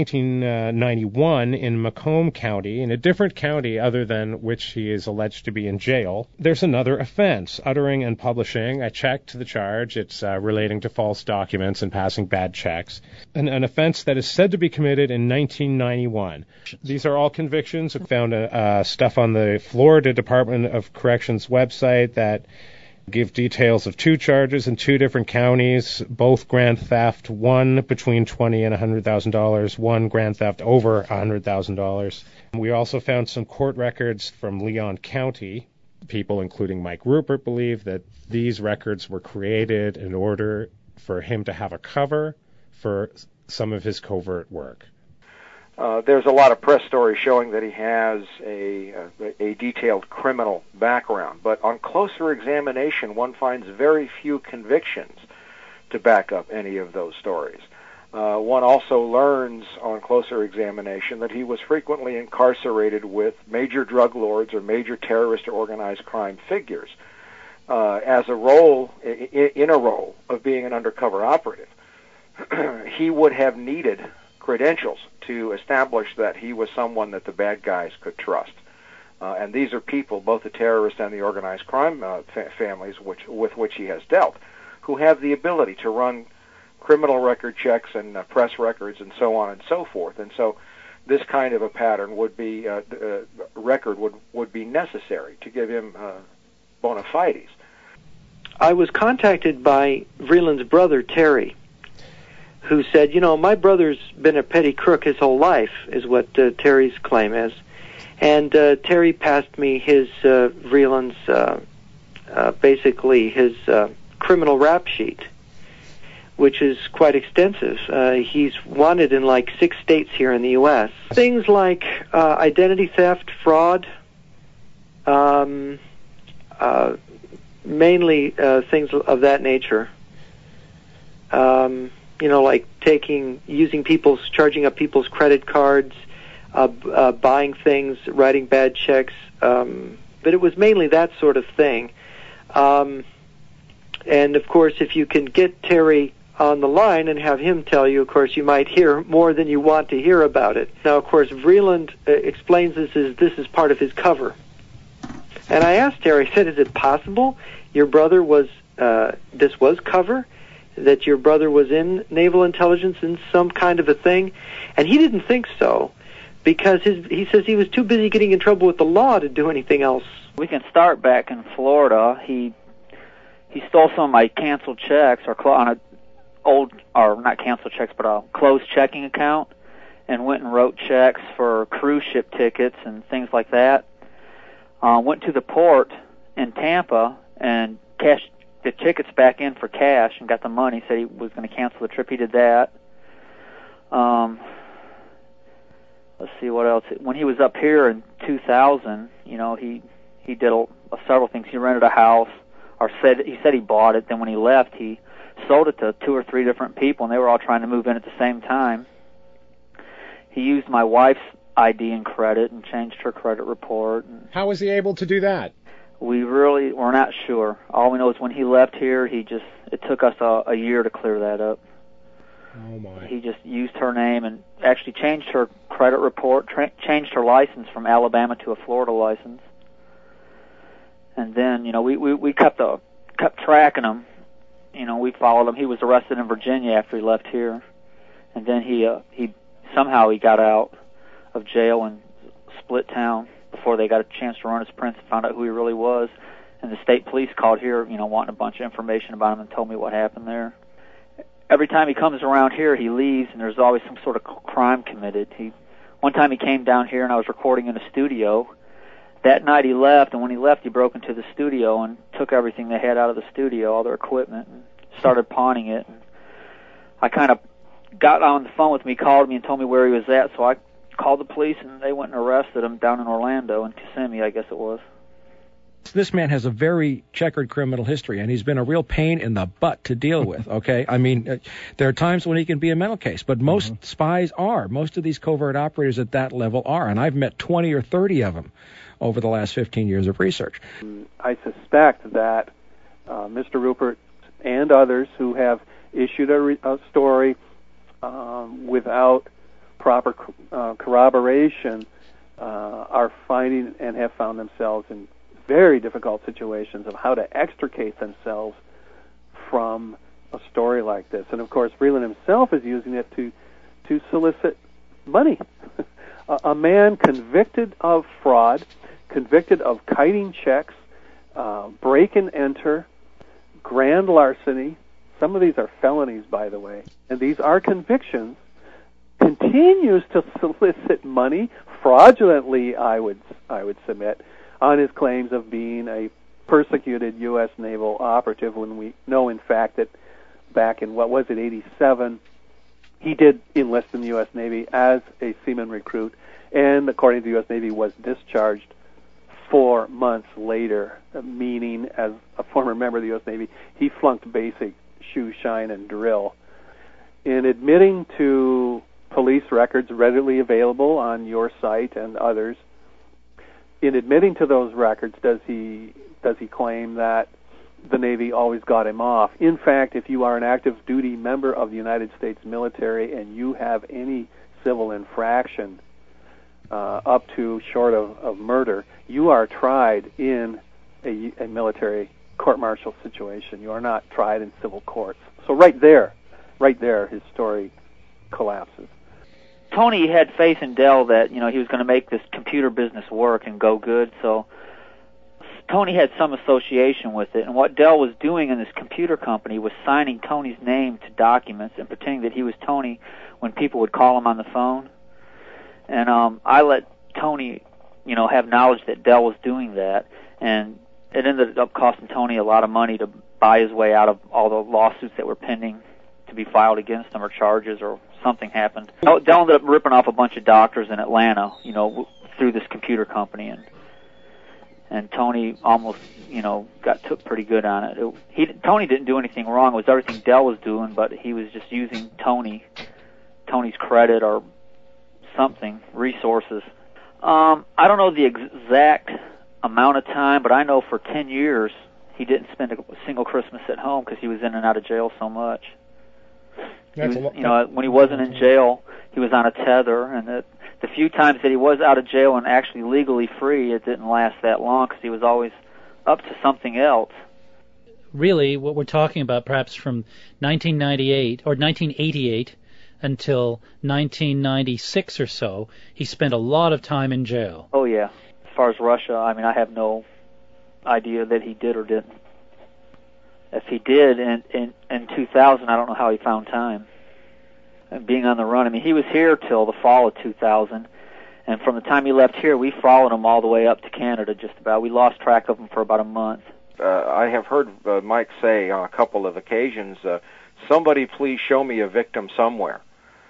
1991, in Macomb County, in a different county other than which he is alleged to be in jail, there's another offense, uttering and publishing. I checked the charge. It's relating to false documents and passing bad checks. An offense that is said to be committed in 1991. These are all convictions. I found stuff on the Florida Department of Corrections website that give details of two charges in two different counties, both grand theft, one between $20,000 and $100,000, one grand theft over $100,000. We also found some court records from Leon County. People, including Mike Rupert, believe that these records were created in order for him to have a cover for some of his covert work. There's a lot of press stories showing that he has a detailed criminal background, but on closer examination, one finds very few convictions to back up any of those stories. One also learns on closer examination that he was frequently incarcerated with major drug lords or major terrorist or organized crime figures as a role, in a role of being an undercover operative. He would have needed credentials to establish that he was someone that the bad guys could trust. And these are people, both the terrorist and the organized crime families with which he has dealt, who have the ability to run criminal record checks and press records and so on and so forth. And so this kind of a pattern would be, record would be necessary to give him bona fides. I was contacted by Vreeland's brother, Terry, who said, my brother's been a petty crook his whole life, is what Terry's claim is. And Terry passed me his, Vreeland's, basically his criminal rap sheet, which is quite extensive. He's wanted in like 6 states here in the U.S. Things like identity theft, fraud, mainly things of that nature. Like charging up people's credit cards, buying things, writing bad checks. But it was mainly that sort of thing. And of course, if you can get Terry on the line and have him tell you, of course, you might hear more than you want to hear about it. Now, of course, Vreeland explains this is part of his cover. And I asked Terry, I said, is it possible your brother was, this was cover? That your brother was in naval intelligence in some kind of a thing? And he didn't think so, because he says he was too busy getting in trouble with the law to do anything else. We can start back in Florida. He stole some of my canceled checks, on a not canceled checks, but a closed checking account, and went and wrote checks for cruise ship tickets and things like that. Went to the port in Tampa and cashed the tickets back in for cash and got the money. Said he was going to cancel the trip. He did that. Let's see what else. When he was up here in 2000, he did several things. He rented a house, or he said he bought it. Then when he left, he sold it to 2 or 3 different people, and they were all trying to move in at the same time. He used my wife's ID and credit and changed her credit report. How was he able to do that? We're not sure. All we know is when he left here, it took us a year to clear that up. Oh my. He just used her name and actually changed her credit report, changed her license from Alabama to a Florida license. And then, we kept tracking him. We followed him. He was arrested in Virginia after he left here. And then he somehow he got out of jail and split town before they got a chance to run his prints and found out who he really was. And the state police called here, wanting a bunch of information about him and told me what happened there. Every time he comes around here, he leaves, and there's always some sort of crime committed. One time he came down here, and I was recording in a studio. That night he left, and when he left, he broke into the studio and took everything they had out of the studio, all their equipment, and started pawning it. And I kind of got on the phone with me, called me, and told me where he was at. So I called the police, and they went and arrested him down in Orlando, in Kissimmee, I guess it was. This man has a very checkered criminal history, and he's been a real pain in the butt to deal with, okay? I mean, there are times when he can be a mental case, but most spies are. Most of these covert operators at that level are, and I've met 20 or 30 of them over the last 15 years of research. I suspect that Mr. Rupert and others who have issued a story without proper corroboration are finding and have found themselves in very difficult situations of how to extricate themselves from a story like this. And of course, Vreeland himself is using it to solicit money. A man convicted of fraud, convicted of kiting checks, break and enter, grand larceny. Some of these are felonies, by the way. And these are convictions. Continues to solicit money fraudulently, I would submit, on his claims of being a persecuted U.S. naval operative, when we know, in fact, that back in, 87, he did enlist in the U.S. Navy as a seaman recruit, and according to the U.S. Navy, was discharged 4 months later, meaning, as a former member of the U.S. Navy, he flunked basic shoe shine and drill. In admitting to police records readily available on your site and others, in admitting to those records, does he claim that the Navy always got him off? In fact, if you are an active duty member of the United States military and you have any civil infraction up to short of murder, you are tried in a military court-martial situation. You are not tried in civil courts. So right there, his story collapses. Tony had faith in Dell that, he was going to make this computer business work and go good, so Tony had some association with it. And what Dell was doing in this computer company was signing Tony's name to documents and pretending that he was Tony when people would call him on the phone. And I let Tony, have knowledge that Dell was doing that, and it ended up costing Tony a lot of money to buy his way out of all the lawsuits that were pending to be filed against him, or charges, or something happened. Dell ended up ripping off a bunch of doctors in Atlanta, through this computer company, and Tony almost, took pretty good on it. Tony didn't do anything wrong. It was everything Dell was doing, but he was just using Tony's credit or something, resources. I don't know the exact amount of time, but I know for 10 years he didn't spend a single Christmas at home because he was in and out of jail so much. When he wasn't in jail, he was on a tether, and the few times that he was out of jail and actually legally free, it didn't last that long because he was always up to something else. Really, what we're talking about, perhaps from 1998 or 1988 until 1996 or so, he spent a lot of time in jail. Oh, yeah. As far as Russia, I have no idea that he did or didn't. If he did in 2000, I don't know how he found time. And being on the run, he was here till the fall of 2000, and from the time he left here, we followed him all the way up to Canada just about. We lost track of him for about a month. I have heard Mike say on a couple of occasions, somebody please show me a victim somewhere.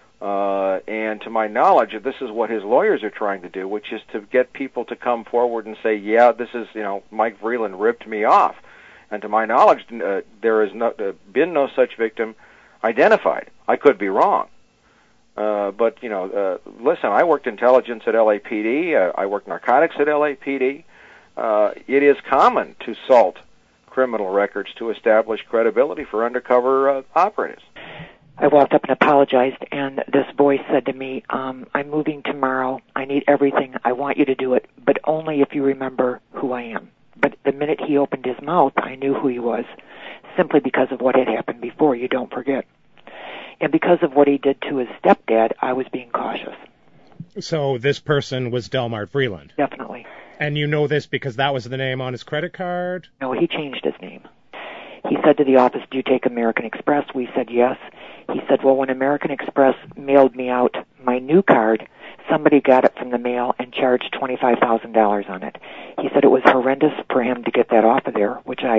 And to my knowledge, this is what his lawyers are trying to do, which is to get people to come forward and say, yeah, this is, Mike Vreeland ripped me off. And to my knowledge, there has been no such victim identified. I could be wrong. But, listen, I worked intelligence at LAPD. I worked narcotics at LAPD. It is common to salt criminal records to establish credibility for undercover operatives. I walked up and apologized, and this voice said to me, I'm moving tomorrow. I need everything. I want you to do it, but only if you remember who I am. But the minute he opened his mouth, I knew who he was, simply because of what had happened before. You don't forget. And because of what he did to his stepdad, I was being cautious. So this person was Delmar Vreeland? Definitely. And you know this because that was the name on his credit card? No, he changed his name. He said to the office, do you take American Express? We said yes. He said, well, when American Express mailed me out my new card, somebody got it from the mail and charged $25,000 on it. He said it was horrendous for him to get that off of there, which I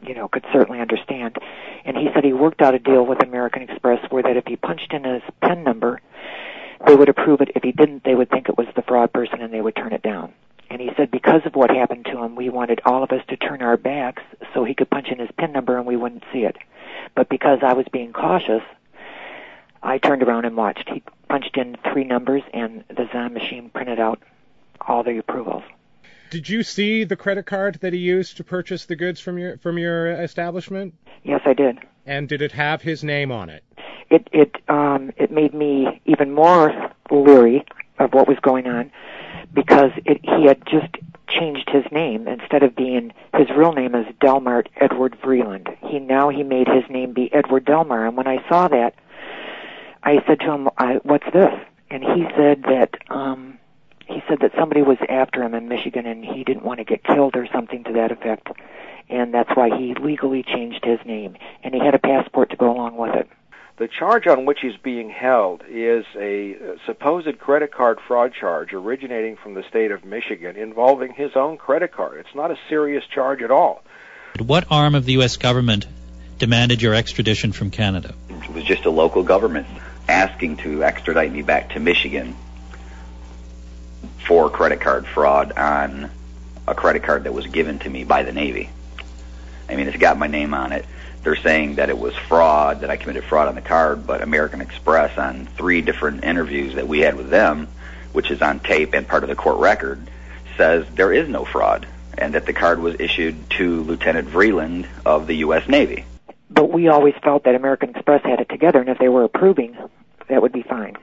could certainly understand. And he said he worked out a deal with American Express where that if he punched in his PIN number, they would approve it. If he didn't, they would think it was the fraud person and they would turn it down. And he said because of what happened to him, we wanted all of us to turn our backs so he could punch in his PIN number and we wouldn't see it. But because I was being cautious, I turned around and watched. He punched in 3 numbers and the Zahn machine printed out all the approvals. Did you see the credit card that he used to purchase the goods from your establishment? Yes, I did. And did it have his name on it? It made me even more leery of what was going on because he had just changed his name. Instead of being, his real name is Delmart Edward Vreeland. He made his name be Edward Delmar. And when I saw that, I said to him, "What's this?" And he said that somebody was after him in Michigan and he didn't want to get killed or something to that effect. And that's why he legally changed his name. And he had a passport to go along with it. The charge on which he's being held is a supposed credit card fraud charge originating from the state of Michigan involving his own credit card. It's not a serious charge at all. What arm of the U.S. government demanded your extradition from Canada? It was just a local government asking to extradite me back to Michigan for credit card fraud on a credit card that was given to me by the Navy. I mean, it's got my name on it. They're saying that it was fraud, that I committed fraud on the card, but American Express, on 3 different interviews that we had with them, which is on tape and part of the court record, says there is no fraud, and that the card was issued to Lieutenant Vreeland of the U.S. Navy. But we always felt that American Express had it together, and if they were approving, that would be fine.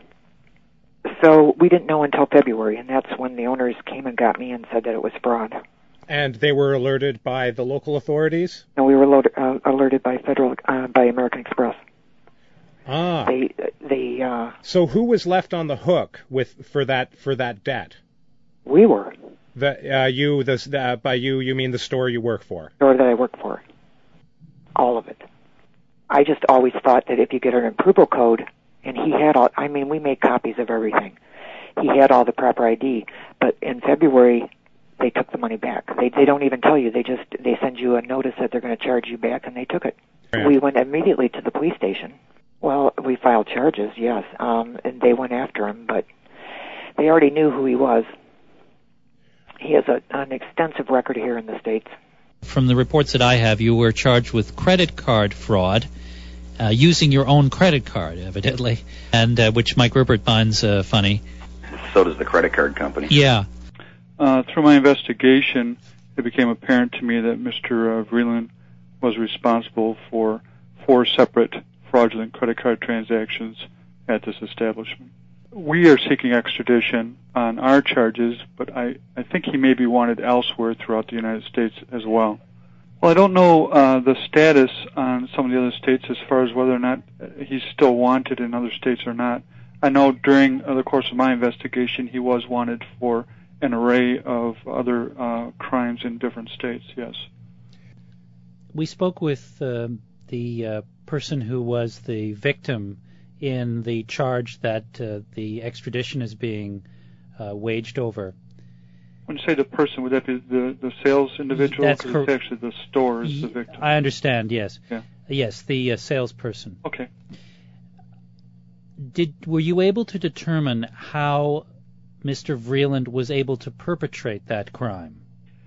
So we didn't know until February, and that's when the owners came and got me and said that it was fraud. And they were alerted by the local authorities? No, we were alerted by by American Express. Ah. They. So who was left on the hook for that debt? We were. By you, you mean the store you work for? Store that I work for. All of it. I just always thought that if you get an approval code, and he had all. I mean, we made copies of everything. He had all the proper ID, but in February, they took the money back. They don't even tell you. They send you a notice that they're going to charge you back, and they took it. Yeah. We went immediately to the police station. Well, we filed charges, yes, and they went after him, but they already knew who he was. He has an extensive record here in the States. From the reports that I have, you were charged with credit card fraud, using your own credit card, evidently, and which Mike Rupert finds funny. So does the credit card company. Yeah. Through my investigation, it became apparent to me that Mr. Vreeland was responsible for 4 separate fraudulent credit card transactions at this establishment. We are seeking extradition on our charges, but I think he may be wanted elsewhere throughout the United States as well. Well, I don't know the status on some of the other states as far as whether or not he's still wanted in other states or not. I know during the course of my investigation he was wanted for an array of other crimes in different states, yes. We spoke with the person who was the victim in the charge that the extradition is being waged over. When you say the person, would that be the sales individual? That's correct. It's actually the store is the victim. I understand, yes. Yeah. Yes, the salesperson. Okay. Were you able to determine how Mr. Vreeland was able to perpetrate that crime?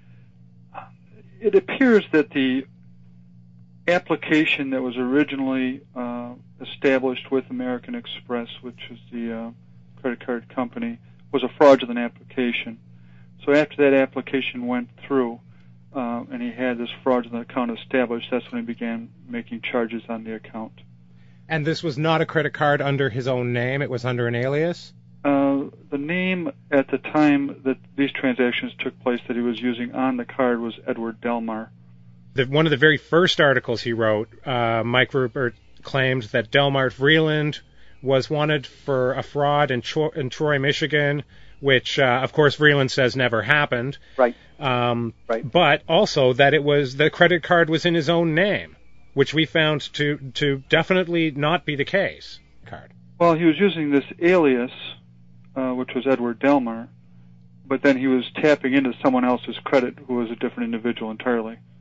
It appears that the application that was originally established with American Express, which is the credit card company, was a fraudulent application. So after that application went through and he had this fraudulent account established, that's when he began making charges on the account. And this was not a credit card under his own name? It was under an alias? The name at the time that these transactions took place that he was using on the card was Edward Delmar. One of the very first articles he wrote, Mike Rupert claimed that Delmar Vreeland was wanted for a fraud in Troy, Michigan, which, of course, Vreeland says never happened. Right. Right. But also that it was the credit card was in his own name, which we found to definitely not be the case. Well, he was using this alias, which was Edward Delmar, but then he was tapping into someone else's credit who was a different individual entirely.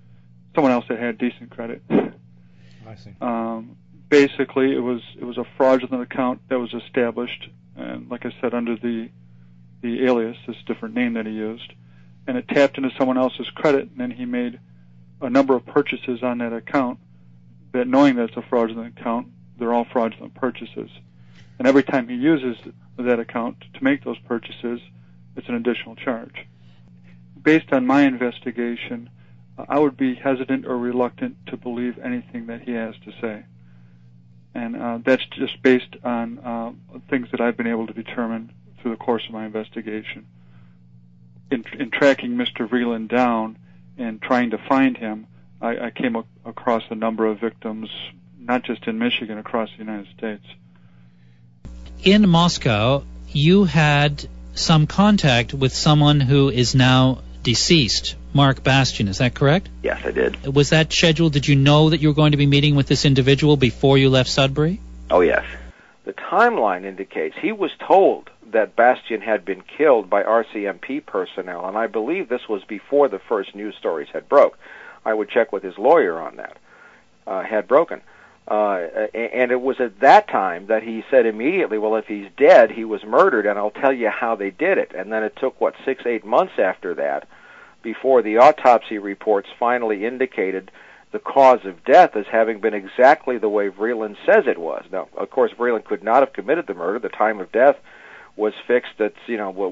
someone else that had decent credit. I see. Basically, it was a fraudulent account that was established, and like I said, under the alias, this different name that he used, and it tapped into someone else's credit, and then he made a number of purchases on that account. That knowing that it's a fraudulent account, they're all fraudulent purchases, and every time he uses that account to make those purchases, it's an additional charge. Based on my investigation, I would be hesitant or reluctant to believe anything that he has to say. And that's just based on things that I've been able to determine through the course of my investigation. In tracking Mr. Vreeland down and trying to find him, I came across a number of victims, not just in Michigan, across the United States. In Moscow, you had some contact with someone who is now deceased, Mark Bastian. Is that correct? Yes, I did. Was that scheduled? Did you know that you were going to be meeting with this individual before you left Sudbury? Oh, yes. The timeline indicates he was told that Bastian had been killed by RCMP personnel, and I believe this was before the first news stories had broke. I would check with his lawyer on that. Had broken. And it was at that time that he said immediately, well, if he's dead, he was murdered, and I'll tell you how they did it. And then it took, 6-8 months after that before the autopsy reports finally indicated the cause of death as having been exactly the way Vreeland says it was. Now, of course, Vreeland could not have committed the murder. The time of death was fixed at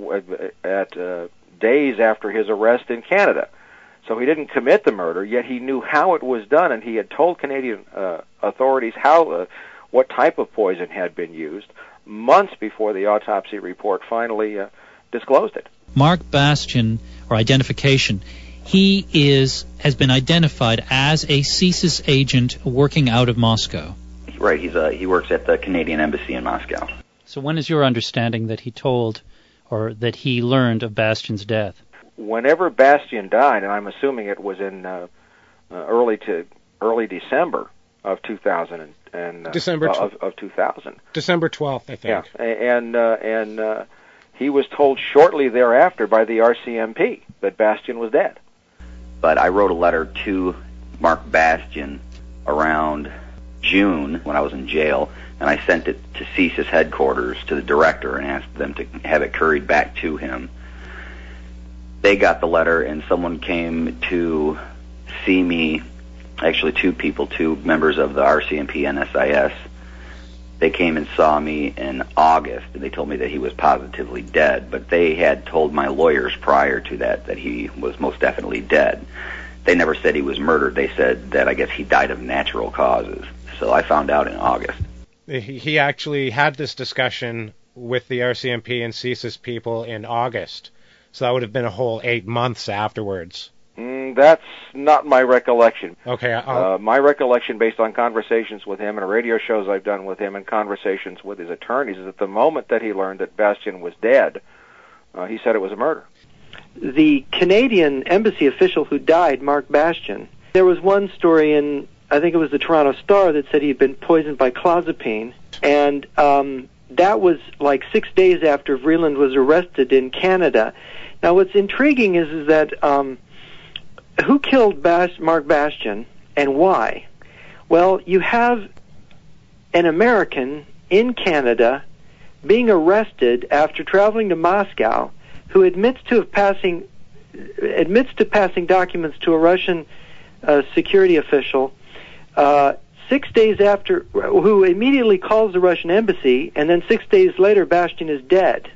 days after his arrest in Canada. So he didn't commit the murder, yet he knew how it was done, and he had told Canadian authorities what type of poison had been used months before the autopsy report finally disclosed it. Mark Bastian, or identification, he has been identified as a CSIS agent working out of Moscow. Right, he works at the Canadian Embassy in Moscow. So when is your understanding that he told or that he learned of Bastian's death? Whenever Bastian died, and I'm assuming it was in early December of 2000 and December of 2000. December 12th, I think. Yeah, and he was told shortly thereafter by the RCMP that Bastian was dead. But I wrote a letter to Mark Bastian around June when I was in jail, and I sent it to CSIS headquarters to the director and asked them to have it couried back to him. They got the letter, and someone came to see me, actually two members of the RCMP and SIS. They came and saw me in August, and they told me that he was positively dead, but they had told my lawyers prior to that he was most definitely dead. They never said he was murdered. They said that I guess he died of natural causes. So I found out in August. He actually had this discussion with the RCMP and CSIS people in August. So that would have been a whole 8 months afterwards. That's not my recollection. Okay. My recollection, based on conversations with him and radio shows I've done with him and conversations with his attorneys, is that the moment that he learned that Bastian was dead, he said it was a murder. The Canadian embassy official who died, Mark Bastian, there was one story in, I think it was the Toronto Star, that said he had been poisoned by clozapine, and that was like 6 days after Vreeland was arrested in Canada. Now, what's intriguing is that who killed Mark Bastian and why? Well, you have an American in Canada being arrested after traveling to Moscow, who admits to passing documents to a Russian security official 6 days after, who immediately calls the Russian embassy, and then 6 days later, Bastian is dead.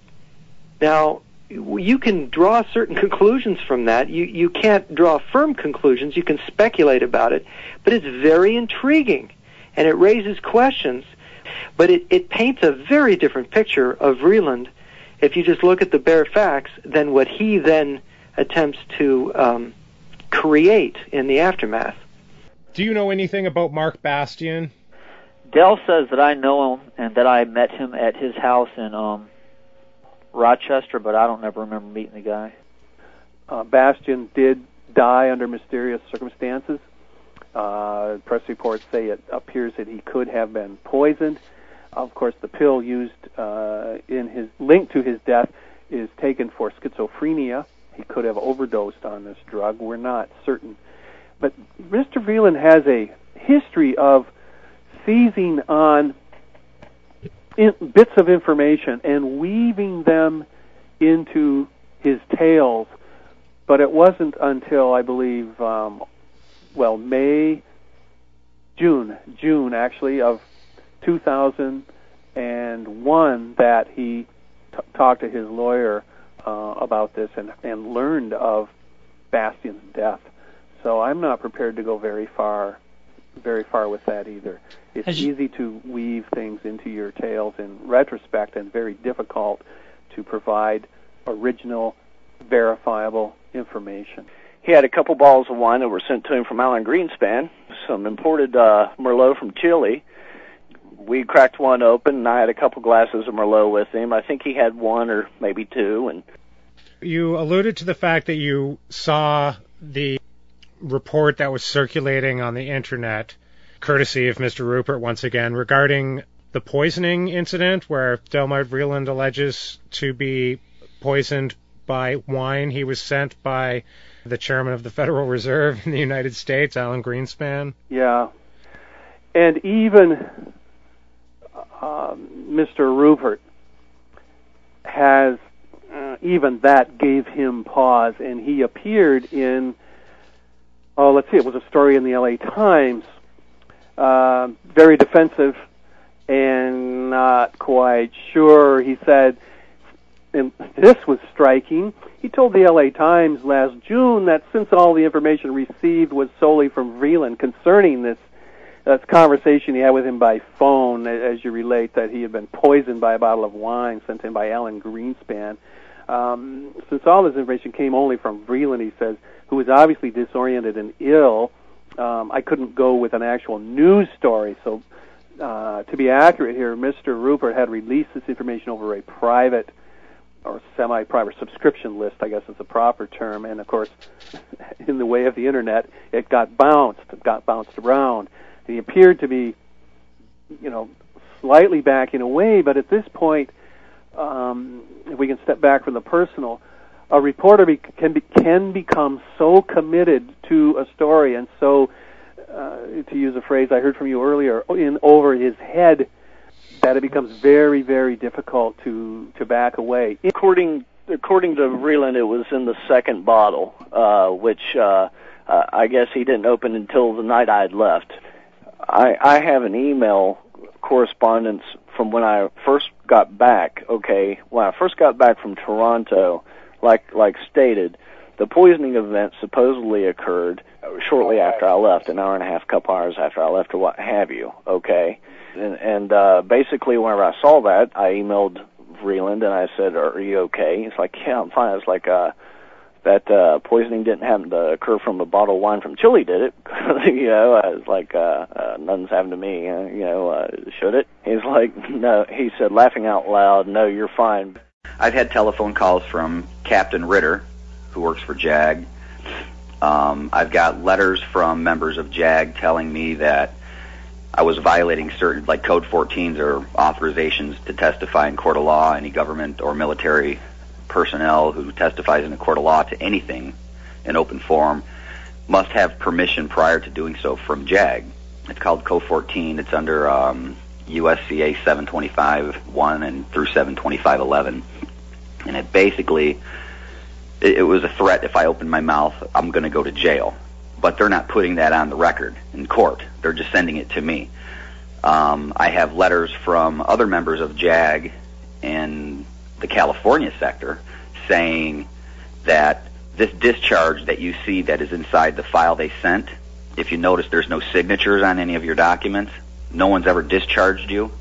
Now, you can draw certain conclusions from that. You can't draw firm conclusions. You can speculate about it, but it's very intriguing, and it raises questions. But it paints a very different picture of Vreeland if you just look at the bare facts than what he then attempts to create in the aftermath. Do you know anything about Mark Bastian? Dell says that I know him and that I met him at his house in Rochester, but I don't ever remember meeting the guy. Bastian did die under mysterious circumstances. Press reports say it appears that he could have been poisoned. Of course, the pill used in his link to his death is taken for schizophrenia. He could have overdosed on this drug. We're not certain. But Mr. Vreeland has a history of seizing on bits of information and weaving them into his tales. But it wasn't until, I believe, June actually, of 2001 that he talked to his lawyer about this and learned of Bastian's death. So I'm not prepared to go very far with that either. It's easy to weave things into your tales in retrospect and very difficult to provide original, verifiable information. He had a couple bottles of wine that were sent to him from Alan Greenspan, some imported Merlot from Chile. We cracked one open, and I had a couple glasses of Merlot with him. I think he had one or maybe two. And you alluded to the fact that you saw the report that was circulating on the internet, courtesy of Mr. Rupert once again, regarding the poisoning incident where Delmar Vreeland alleges to be poisoned by wine he was sent by the chairman of the Federal Reserve in the United States, Alan Greenspan. Yeah. And even Mr. Rupert has, even that gave him pause, and he appeared in, it was a story in the LA Times, very defensive and not quite sure. He said, and this was striking, he told the LA Times last June that since all the information received was solely from Vreeland concerning this conversation he had with him by phone, as you relate, that he had been poisoned by a bottle of wine sent him by Alan Greenspan. Since all this information came only from Vreeland, he says, who was obviously disoriented and ill, I couldn't go with an actual news story. So to be accurate here, Mr. Rupert had released this information over a private or semi-private subscription list, I guess is the proper term. And, of course, in the way of the Internet, it got bounced around. And he appeared to be, slightly backing away. But at this point, if we can step back from the personal, a reporter can become so committed to a story and so, to use a phrase I heard from you earlier, over his head, that it becomes very, very difficult to back away. According to Vreeland, it was in the second bottle, which I guess he didn't open until the night I had left. I have an email correspondence from when I first got back. Okay, when I first got back from Toronto, like stated, the poisoning event supposedly occurred shortly after I left, an hour and a half, couple hours after I left, or what have you. Okay. And basically, whenever I saw that, I emailed Vreeland and I said, "Are you okay?" He's like, "Yeah, I'm fine." It's like that poisoning didn't happen to occur from a bottle of wine from Chile, did it? I was like, "Nothing's happened to me." Should it? He's like, "No." He said, laughing out loud, "No, you're fine." I've had telephone calls from Captain Ritter, who works for JAG. I've got letters from members of JAG telling me that I was violating certain, like Code 14s or authorizations to testify in court of law. Any government or military personnel who testifies in a court of law to anything in open forum must have permission prior to doing so from JAG. It's called Code 14. It's under USCA 725.1 and through 725.11. And it basically, it was a threat. If I open my mouth, I'm going to go to jail. But they're not putting that on the record in court. They're just sending it to me. I have letters from other members of JAG in the California sector saying that this discharge that you see that is inside the file they sent, if you notice there's no signatures on any of your documents, no one's ever discharged you.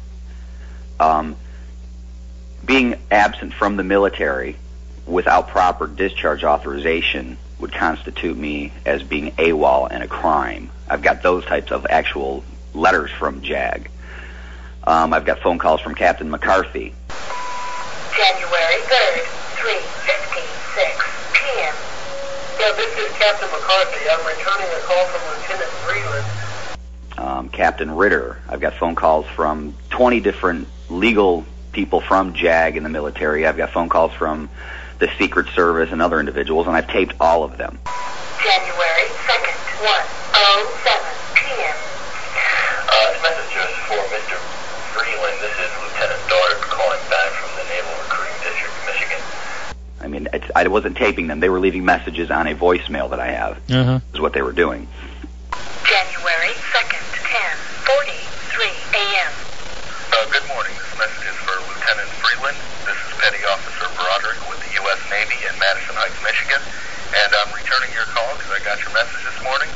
Being absent from the military without proper discharge authorization would constitute me as being AWOL and a crime. I've got those types of actual letters from JAG. I've got phone calls from Captain McCarthy. January 3rd, 3:56 p.m. Yeah, this is Captain McCarthy. I'm returning a call from Lieutenant Vreeland. Captain Ritter. I've got phone calls from 20 different legal people from JAG in the military. I've got phone calls from the Secret Service and other individuals, and I've taped all of them. January 2nd, p.m. This message is for Mr. Vreeland. This is Lieutenant Dodd calling back from the Naval Recruiting District of Michigan. I mean, I wasn't taping them. They were leaving messages on a voicemail that I have. Is what they were doing. January 2nd, 10:43 a.m. Good morning. This message is for Lieutenant Vreeland. This is Petty Officer Broderick with the U.S. Navy in Madison Heights, Michigan. And I'm returning your call because I got your message this morning.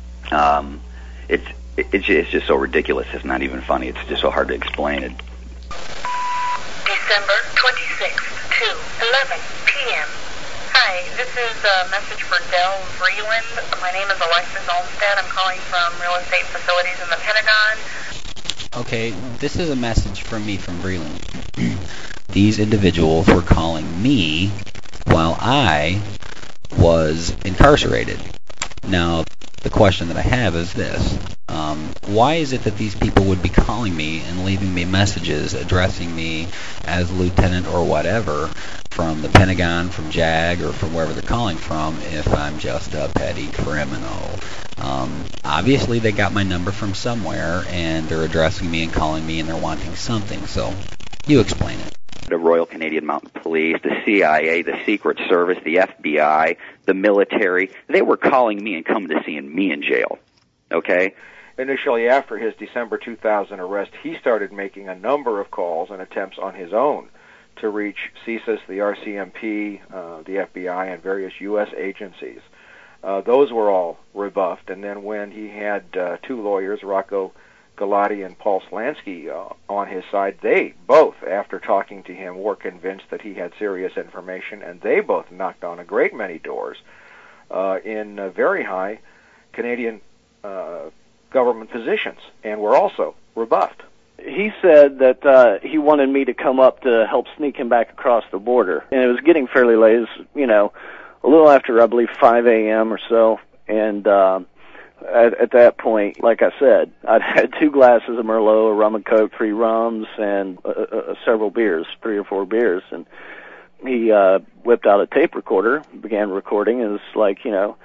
It's just so ridiculous. It's not even funny. It's just so hard to explain it. December 26th, 2:11 p.m. Hi, this is a message for Del Vreeland. My name is Alexis Olmstead. I'm calling from Real Estate Facilities in the Pentagon. Okay, this is a message from me from Vreeland. These individuals were calling me while I was incarcerated. Now, the question that I have is this. Why is it that these people would be calling me and leaving me messages addressing me as lieutenant or whatever from the Pentagon, from JAG, or from wherever they're calling from if I'm just a petty criminal? Obviously, they got my number from somewhere, and they're addressing me and calling me, and they're wanting something. So, you explain it. The Royal Canadian Mounted Police, the CIA, the Secret Service, the FBI, the military, they were calling me and coming to see me in jail. Okay? Initially, after his December 2000 arrest, he started making a number of calls and attempts on his own to reach CSIS, the RCMP, the FBI, and various U.S. agencies. Those were all rebuffed, and then when he had two lawyers, Rocco Galati and Paul Slansky, on his side, they both, after talking to him, were convinced that he had serious information, and they both knocked on a great many doors in very high Canadian government positions, and were also rebuffed. He said that he wanted me to come up to help sneak him back across the border, and it was getting fairly late. It was, a little after, I believe, 5 a.m. or so, and at that point, like I said, I'd had 2 glasses of Merlot, a rum and coke, 3 rums, and several beers, 3 or 4 beers, and he whipped out a tape recorder, began recording, and it's like,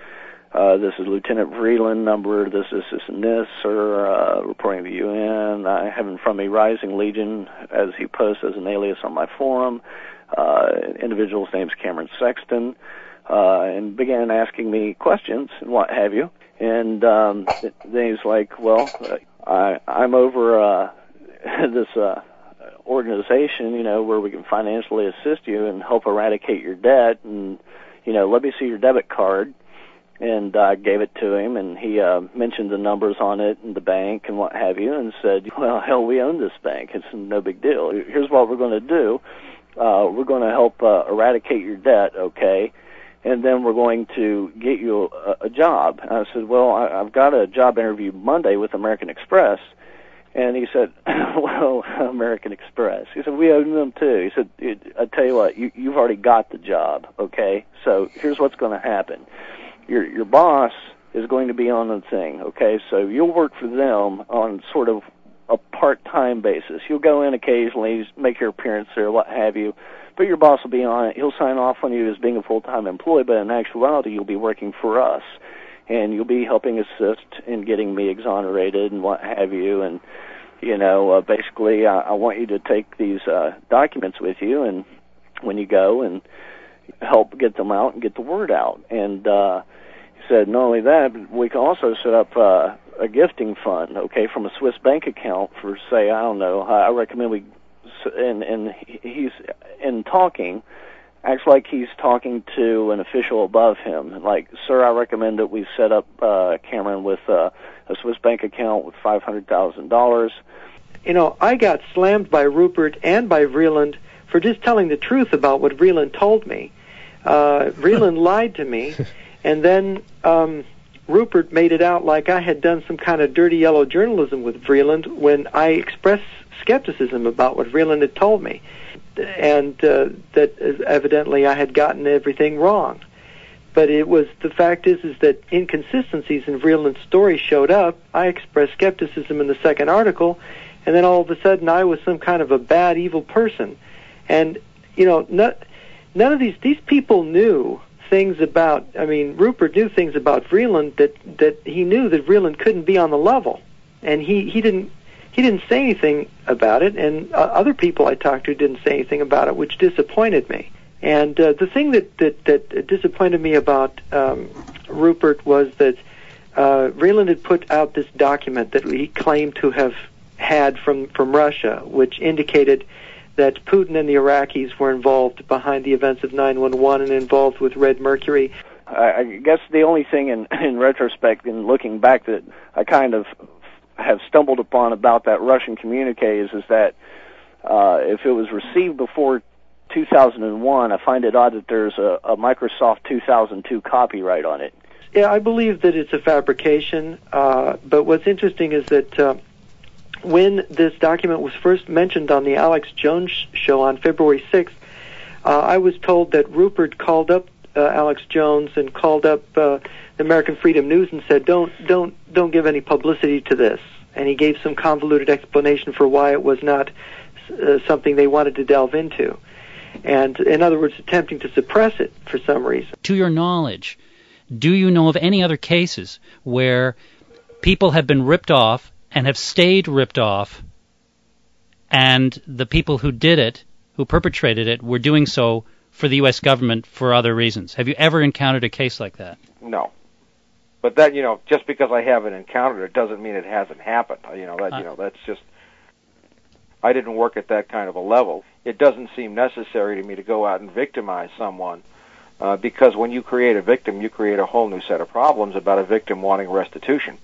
this is Lieutenant Vreeland, number this and this, or reporting to the UN. I have in front of me Rising Legion, as he posts as an alias on my forum. Individual's name's Cameron Sexton, and began asking me questions and what have you. And then he's like, well, I'm over this organization, where we can financially assist you and help eradicate your debt, and, let me see your debit card. And I gave it to him, and he mentioned the numbers on it and the bank and what have you, and said, well, hell, we own this bank. It's no big deal. Here's what we're going to do. We're going to help eradicate your debt, okay? And then we're going to get you a job. And I said, well, I've got a job interview Monday with American Express. And he said, well, American Express. He said, we own them too. He said, I tell you what, you've already got the job, okay? So here's what's going to happen. Your boss is going to be on the thing, okay? So you'll work for them on sort of a part-time basis. You'll go in occasionally, make your appearance there, what have you, but your boss will be on it. He'll sign off on you as being a full-time employee, but in actuality, you'll be working for us, and you'll be helping assist in getting me exonerated and what have you, and, basically, I want you to take these documents with you, and when you go, and help get them out and get the word out. And he said, not only that, but we can also set up a gifting fund, okay, from a Swiss bank account for, say, I don't know, I recommend we, and he's, in talking, acts like he's talking to an official above him. Like, sir, I recommend that we set up Cameron with a Swiss bank account with $500,000. I got slammed by Rupert and by Vreeland for just telling the truth about what Vreeland told me. Vreeland lied to me, and then Rupert made it out like I had done some kind of dirty yellow journalism with Vreeland when I expressed skepticism about what Vreeland had told me, and that evidently I had gotten everything wrong. But the fact is that inconsistencies in Vreeland's story showed up. I expressed skepticism in the second article, and then all of a sudden I was some kind of a bad, evil person. And, none of these people knew things about. I mean, Rupert knew things about Vreeland that he knew that Vreeland couldn't be on the level, and he didn't say anything about it, and other people I talked to didn't say anything about it, which disappointed me. And the thing that disappointed me about Rupert was that Vreeland had put out this document that he claimed to have had from Russia, which indicated that Putin and the Iraqis were involved behind the events of 9/11 and involved with Red Mercury. I guess the only thing in retrospect, in looking back, that I kind of have stumbled upon about that Russian communique is that if it was received before 2001, I find it odd that there's a Microsoft 2002 copyright on it. Yeah, I believe that it's a fabrication, but what's interesting is that when this document was first mentioned on the Alex Jones show on February 6th, I was told that Rupert called up Alex Jones and called up the American Freedom News and said, don't give any publicity to this. And he gave some convoluted explanation for why it was not something they wanted to delve into. And, in other words, attempting to suppress it for some reason. To your knowledge, do you know of any other cases where people have been ripped off and have stayed ripped off, and the people who did it, who perpetrated it, were doing so for the U.S. government for other reasons? Have you ever encountered a case like that? No. But that, just because I haven't encountered it doesn't mean it hasn't happened. That's just, I didn't work at that kind of a level. It doesn't seem necessary to me to go out and victimize someone, because when you create a victim, you create a whole new set of problems about a victim wanting restitution,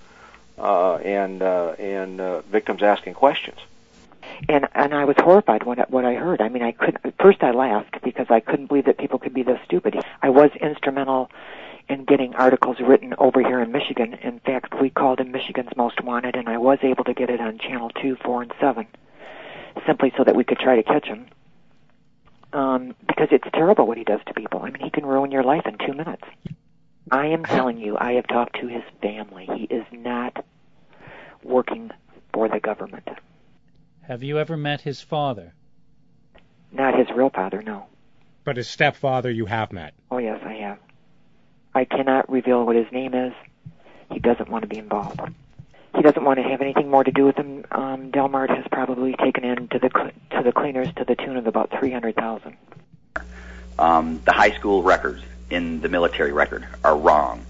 and victims asking questions. And I was horrified when what I heard. I mean, at first I laughed because I couldn't believe that people could be this stupid. I was instrumental in getting articles written over here in Michigan. In fact, we called him Michigan's Most Wanted, and I was able to get it on Channel 2, 4, and 7, simply so that we could try to catch him. Because it's terrible what he does to people. I mean, he can ruin your life in 2 minutes. I am telling you, I have talked to his family. He is not working for the government. Have you ever met his father? Not his real father, no. But his stepfather you have met? Oh, yes, I have. I cannot reveal what his name is. He doesn't want to be involved. He doesn't want to have anything more to do with him. Delmart has probably taken in to the cleaners to the tune of about $300,000. The high school records in the military record are wrong.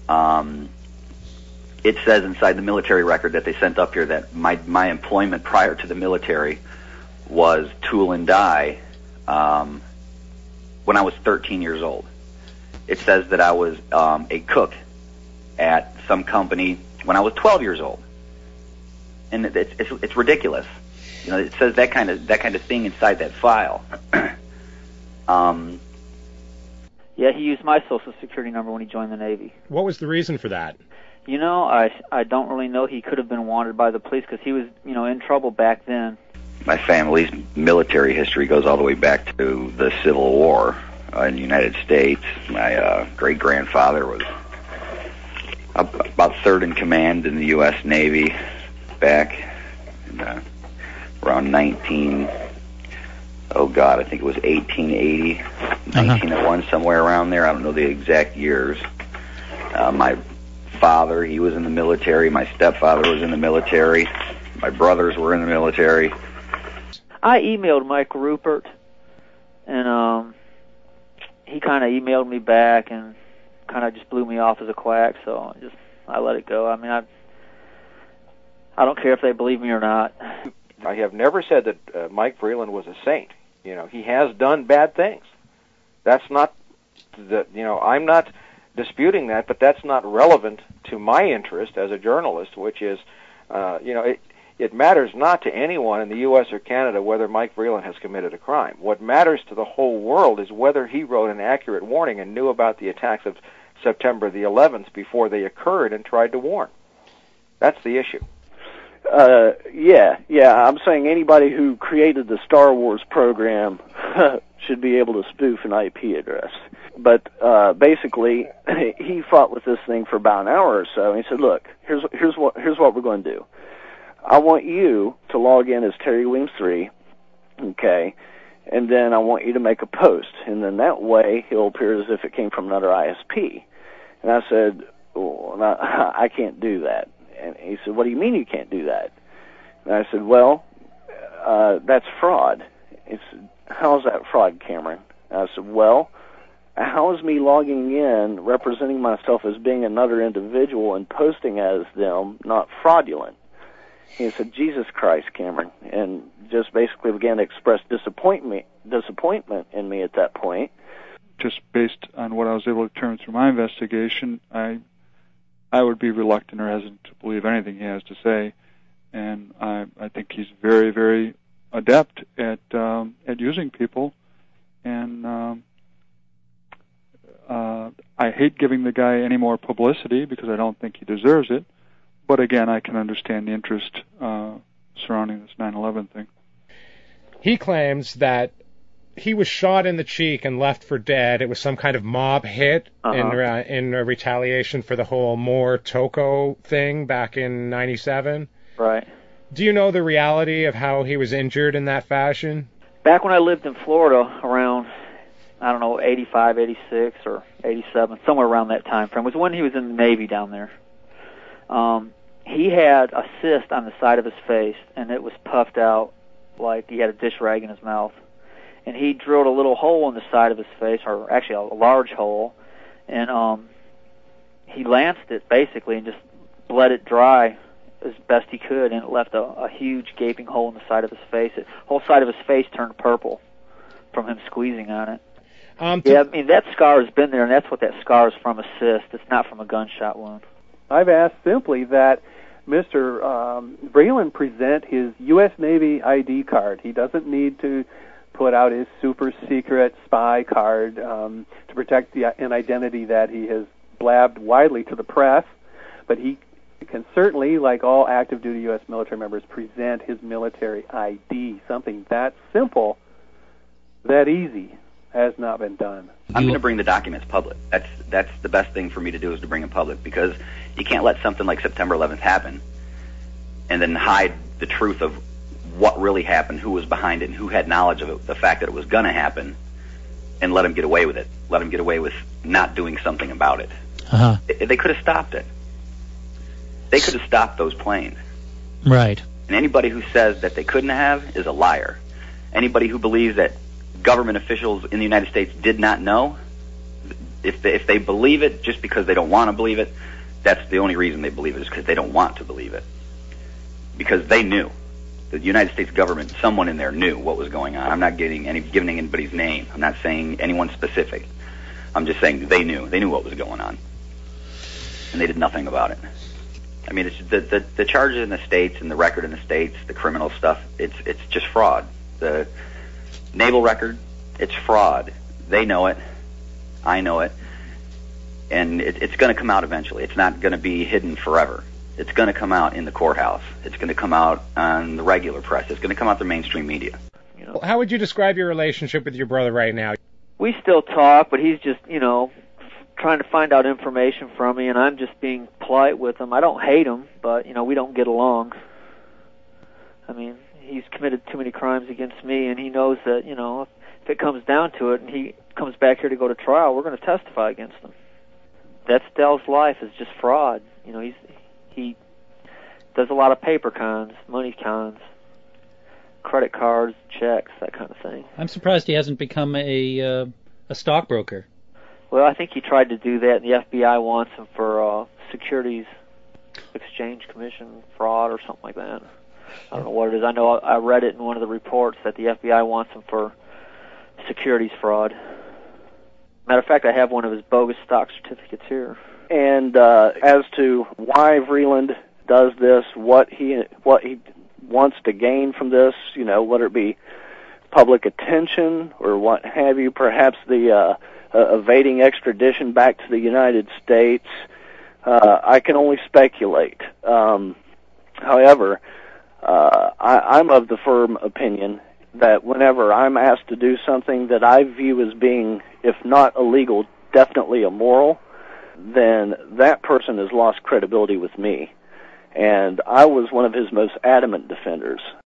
It says inside the military record that they sent up here that my employment prior to the military was tool and die when I was 13 years old. It says that I was a cook at some company when I was 12 years old, and it's ridiculous. It says that kind of thing inside that file. Yeah, he used my Social Security number when he joined the Navy. What was the reason for that? I don't really know. He could have been wanted by the police because he was, in trouble back then. My family's military history goes all the way back to the Civil War in the United States. My great-grandfather was about third in command in the U.S. Navy back in, around I think it was 1880, 1901, somewhere around there. I don't know the exact years. My father, he was in the military. My stepfather was in the military. My brothers were in the military. I emailed Mike Rupert, and he kind of emailed me back and kind of just blew me off as a quack, so I let it go. I mean, I don't care if they believe me or not. I have never said that Mike Vreeland was a saint. He has done bad things. That's not I'm not disputing that, but that's not relevant to my interest as a journalist, which is, it matters not to anyone in the U.S. or Canada whether Mike Vreeland has committed a crime. What matters to the whole world is whether he wrote an accurate warning and knew about the attacks of September the 11th before they occurred and tried to warn. That's the issue. Yeah. I'm saying anybody who created the Star Wars program should be able to spoof an IP address. But basically, he fought with this thing for about an hour or so. And he said, "Look, here's what we're going to do. I want you to log in as Terry Williams 3, okay, and then I want you to make a post, and then that way it'll appear as if it came from another ISP. And I said, well, no, I can't do that. And he said, what do you mean you can't do that? And I said, well, that's fraud. He said, how is that fraud, Cameron? And I said, well, how is me logging in, representing myself as being another individual and posting as them, not fraudulent? He said, Jesus Christ, Cameron, and just basically began to express disappointment in me at that point. Just based on what I was able to determine through my investigation, I would be reluctant or hesitant to believe anything he has to say, and I think he's very, very adept at using people, and I hate giving the guy any more publicity because I don't think he deserves it. But again, I can understand the interest surrounding this 9/11 thing. He claims that he was shot in the cheek and left for dead. It was some kind of mob hit in retaliation for the whole Moore Toko thing back in '97. Right. Do you know the reality of how he was injured in that fashion? Back when I lived in Florida around, I don't know, 85, 86, or 87, somewhere around that time frame, was when he was in the Navy down there. He had a cyst on the side of his face, and it was puffed out like he had a dish rag in his mouth. And he drilled a little hole in the side of his face, or actually a large hole, and he lanced it basically and just bled it dry as best he could, and it left a huge gaping hole in the side of his face. The whole side of his face turned purple from him squeezing on it. Yeah, I mean, that scar has been there, and that's what that scar is from, a cyst. It's not from a gunshot wound. I've asked simply that Mr. Vreeland present his U.S. Navy ID card. He doesn't need to put out his super secret spy card to protect an identity that he has blabbed widely to the press, but he can certainly, like all active duty U.S. military members, present his military ID. Something that simple, that easy, has not been done. I'm going to bring the documents public. That's the best thing for me to do, is to bring them public, because you can't let something like September 11th happen and then hide the truth of what really happened, who was behind it, and who had knowledge of it, the fact that it was going to happen, and let them get away with it. Let them get away with not doing something about it. They could have stopped it. They could have stopped those planes. Right. And anybody who says that they couldn't have is a liar. Anybody who believes that government officials in the United States did not know, if they believe it just because they don't want to believe it, that's the only reason they believe it, is because they don't want to believe it. Because they knew. The United States government, someone in there knew what was going on. I'm not giving anybody's name. I'm not saying anyone specific. I'm just saying they knew. They knew what was going on. And they did nothing about it. I mean, it's the charges in the States and the record in the States, the criminal stuff, it's just fraud. The naval record, it's fraud. They know it. I know it. And it's going to come out eventually. It's not going to be hidden forever. It's going to come out in the courthouse. It's going to come out on the regular press. It's going to come out the mainstream media. How would you describe your relationship with your brother right now? We still talk, but he's just, trying to find out information from me, and I'm just being polite with him. I don't hate him, but, we don't get along. I mean, he's committed too many crimes against me, and he knows that, if it comes down to it and he comes back here to go to trial, we're going to testify against him. That's Dell's life, is just fraud. He does a lot of paper cons, money cons, credit cards, checks, that kind of thing. I'm surprised he hasn't become a stockbroker. Well, I think he tried to do that, and the FBI wants him for Securities Exchange Commission fraud or something like that. I don't know what it is. I know I read it in one of the reports that the FBI wants him for securities fraud. Matter of fact, I have one of his bogus stock certificates here. And as to why Vreeland does this, what he wants to gain from this, whether it be public attention or what have you, perhaps the evading extradition back to the United States, I can only speculate. However, I'm of the firm opinion that whenever I'm asked to do something that I view as being, if not illegal, definitely immoral, then that person has lost credibility with me. And I was one of his most adamant defenders.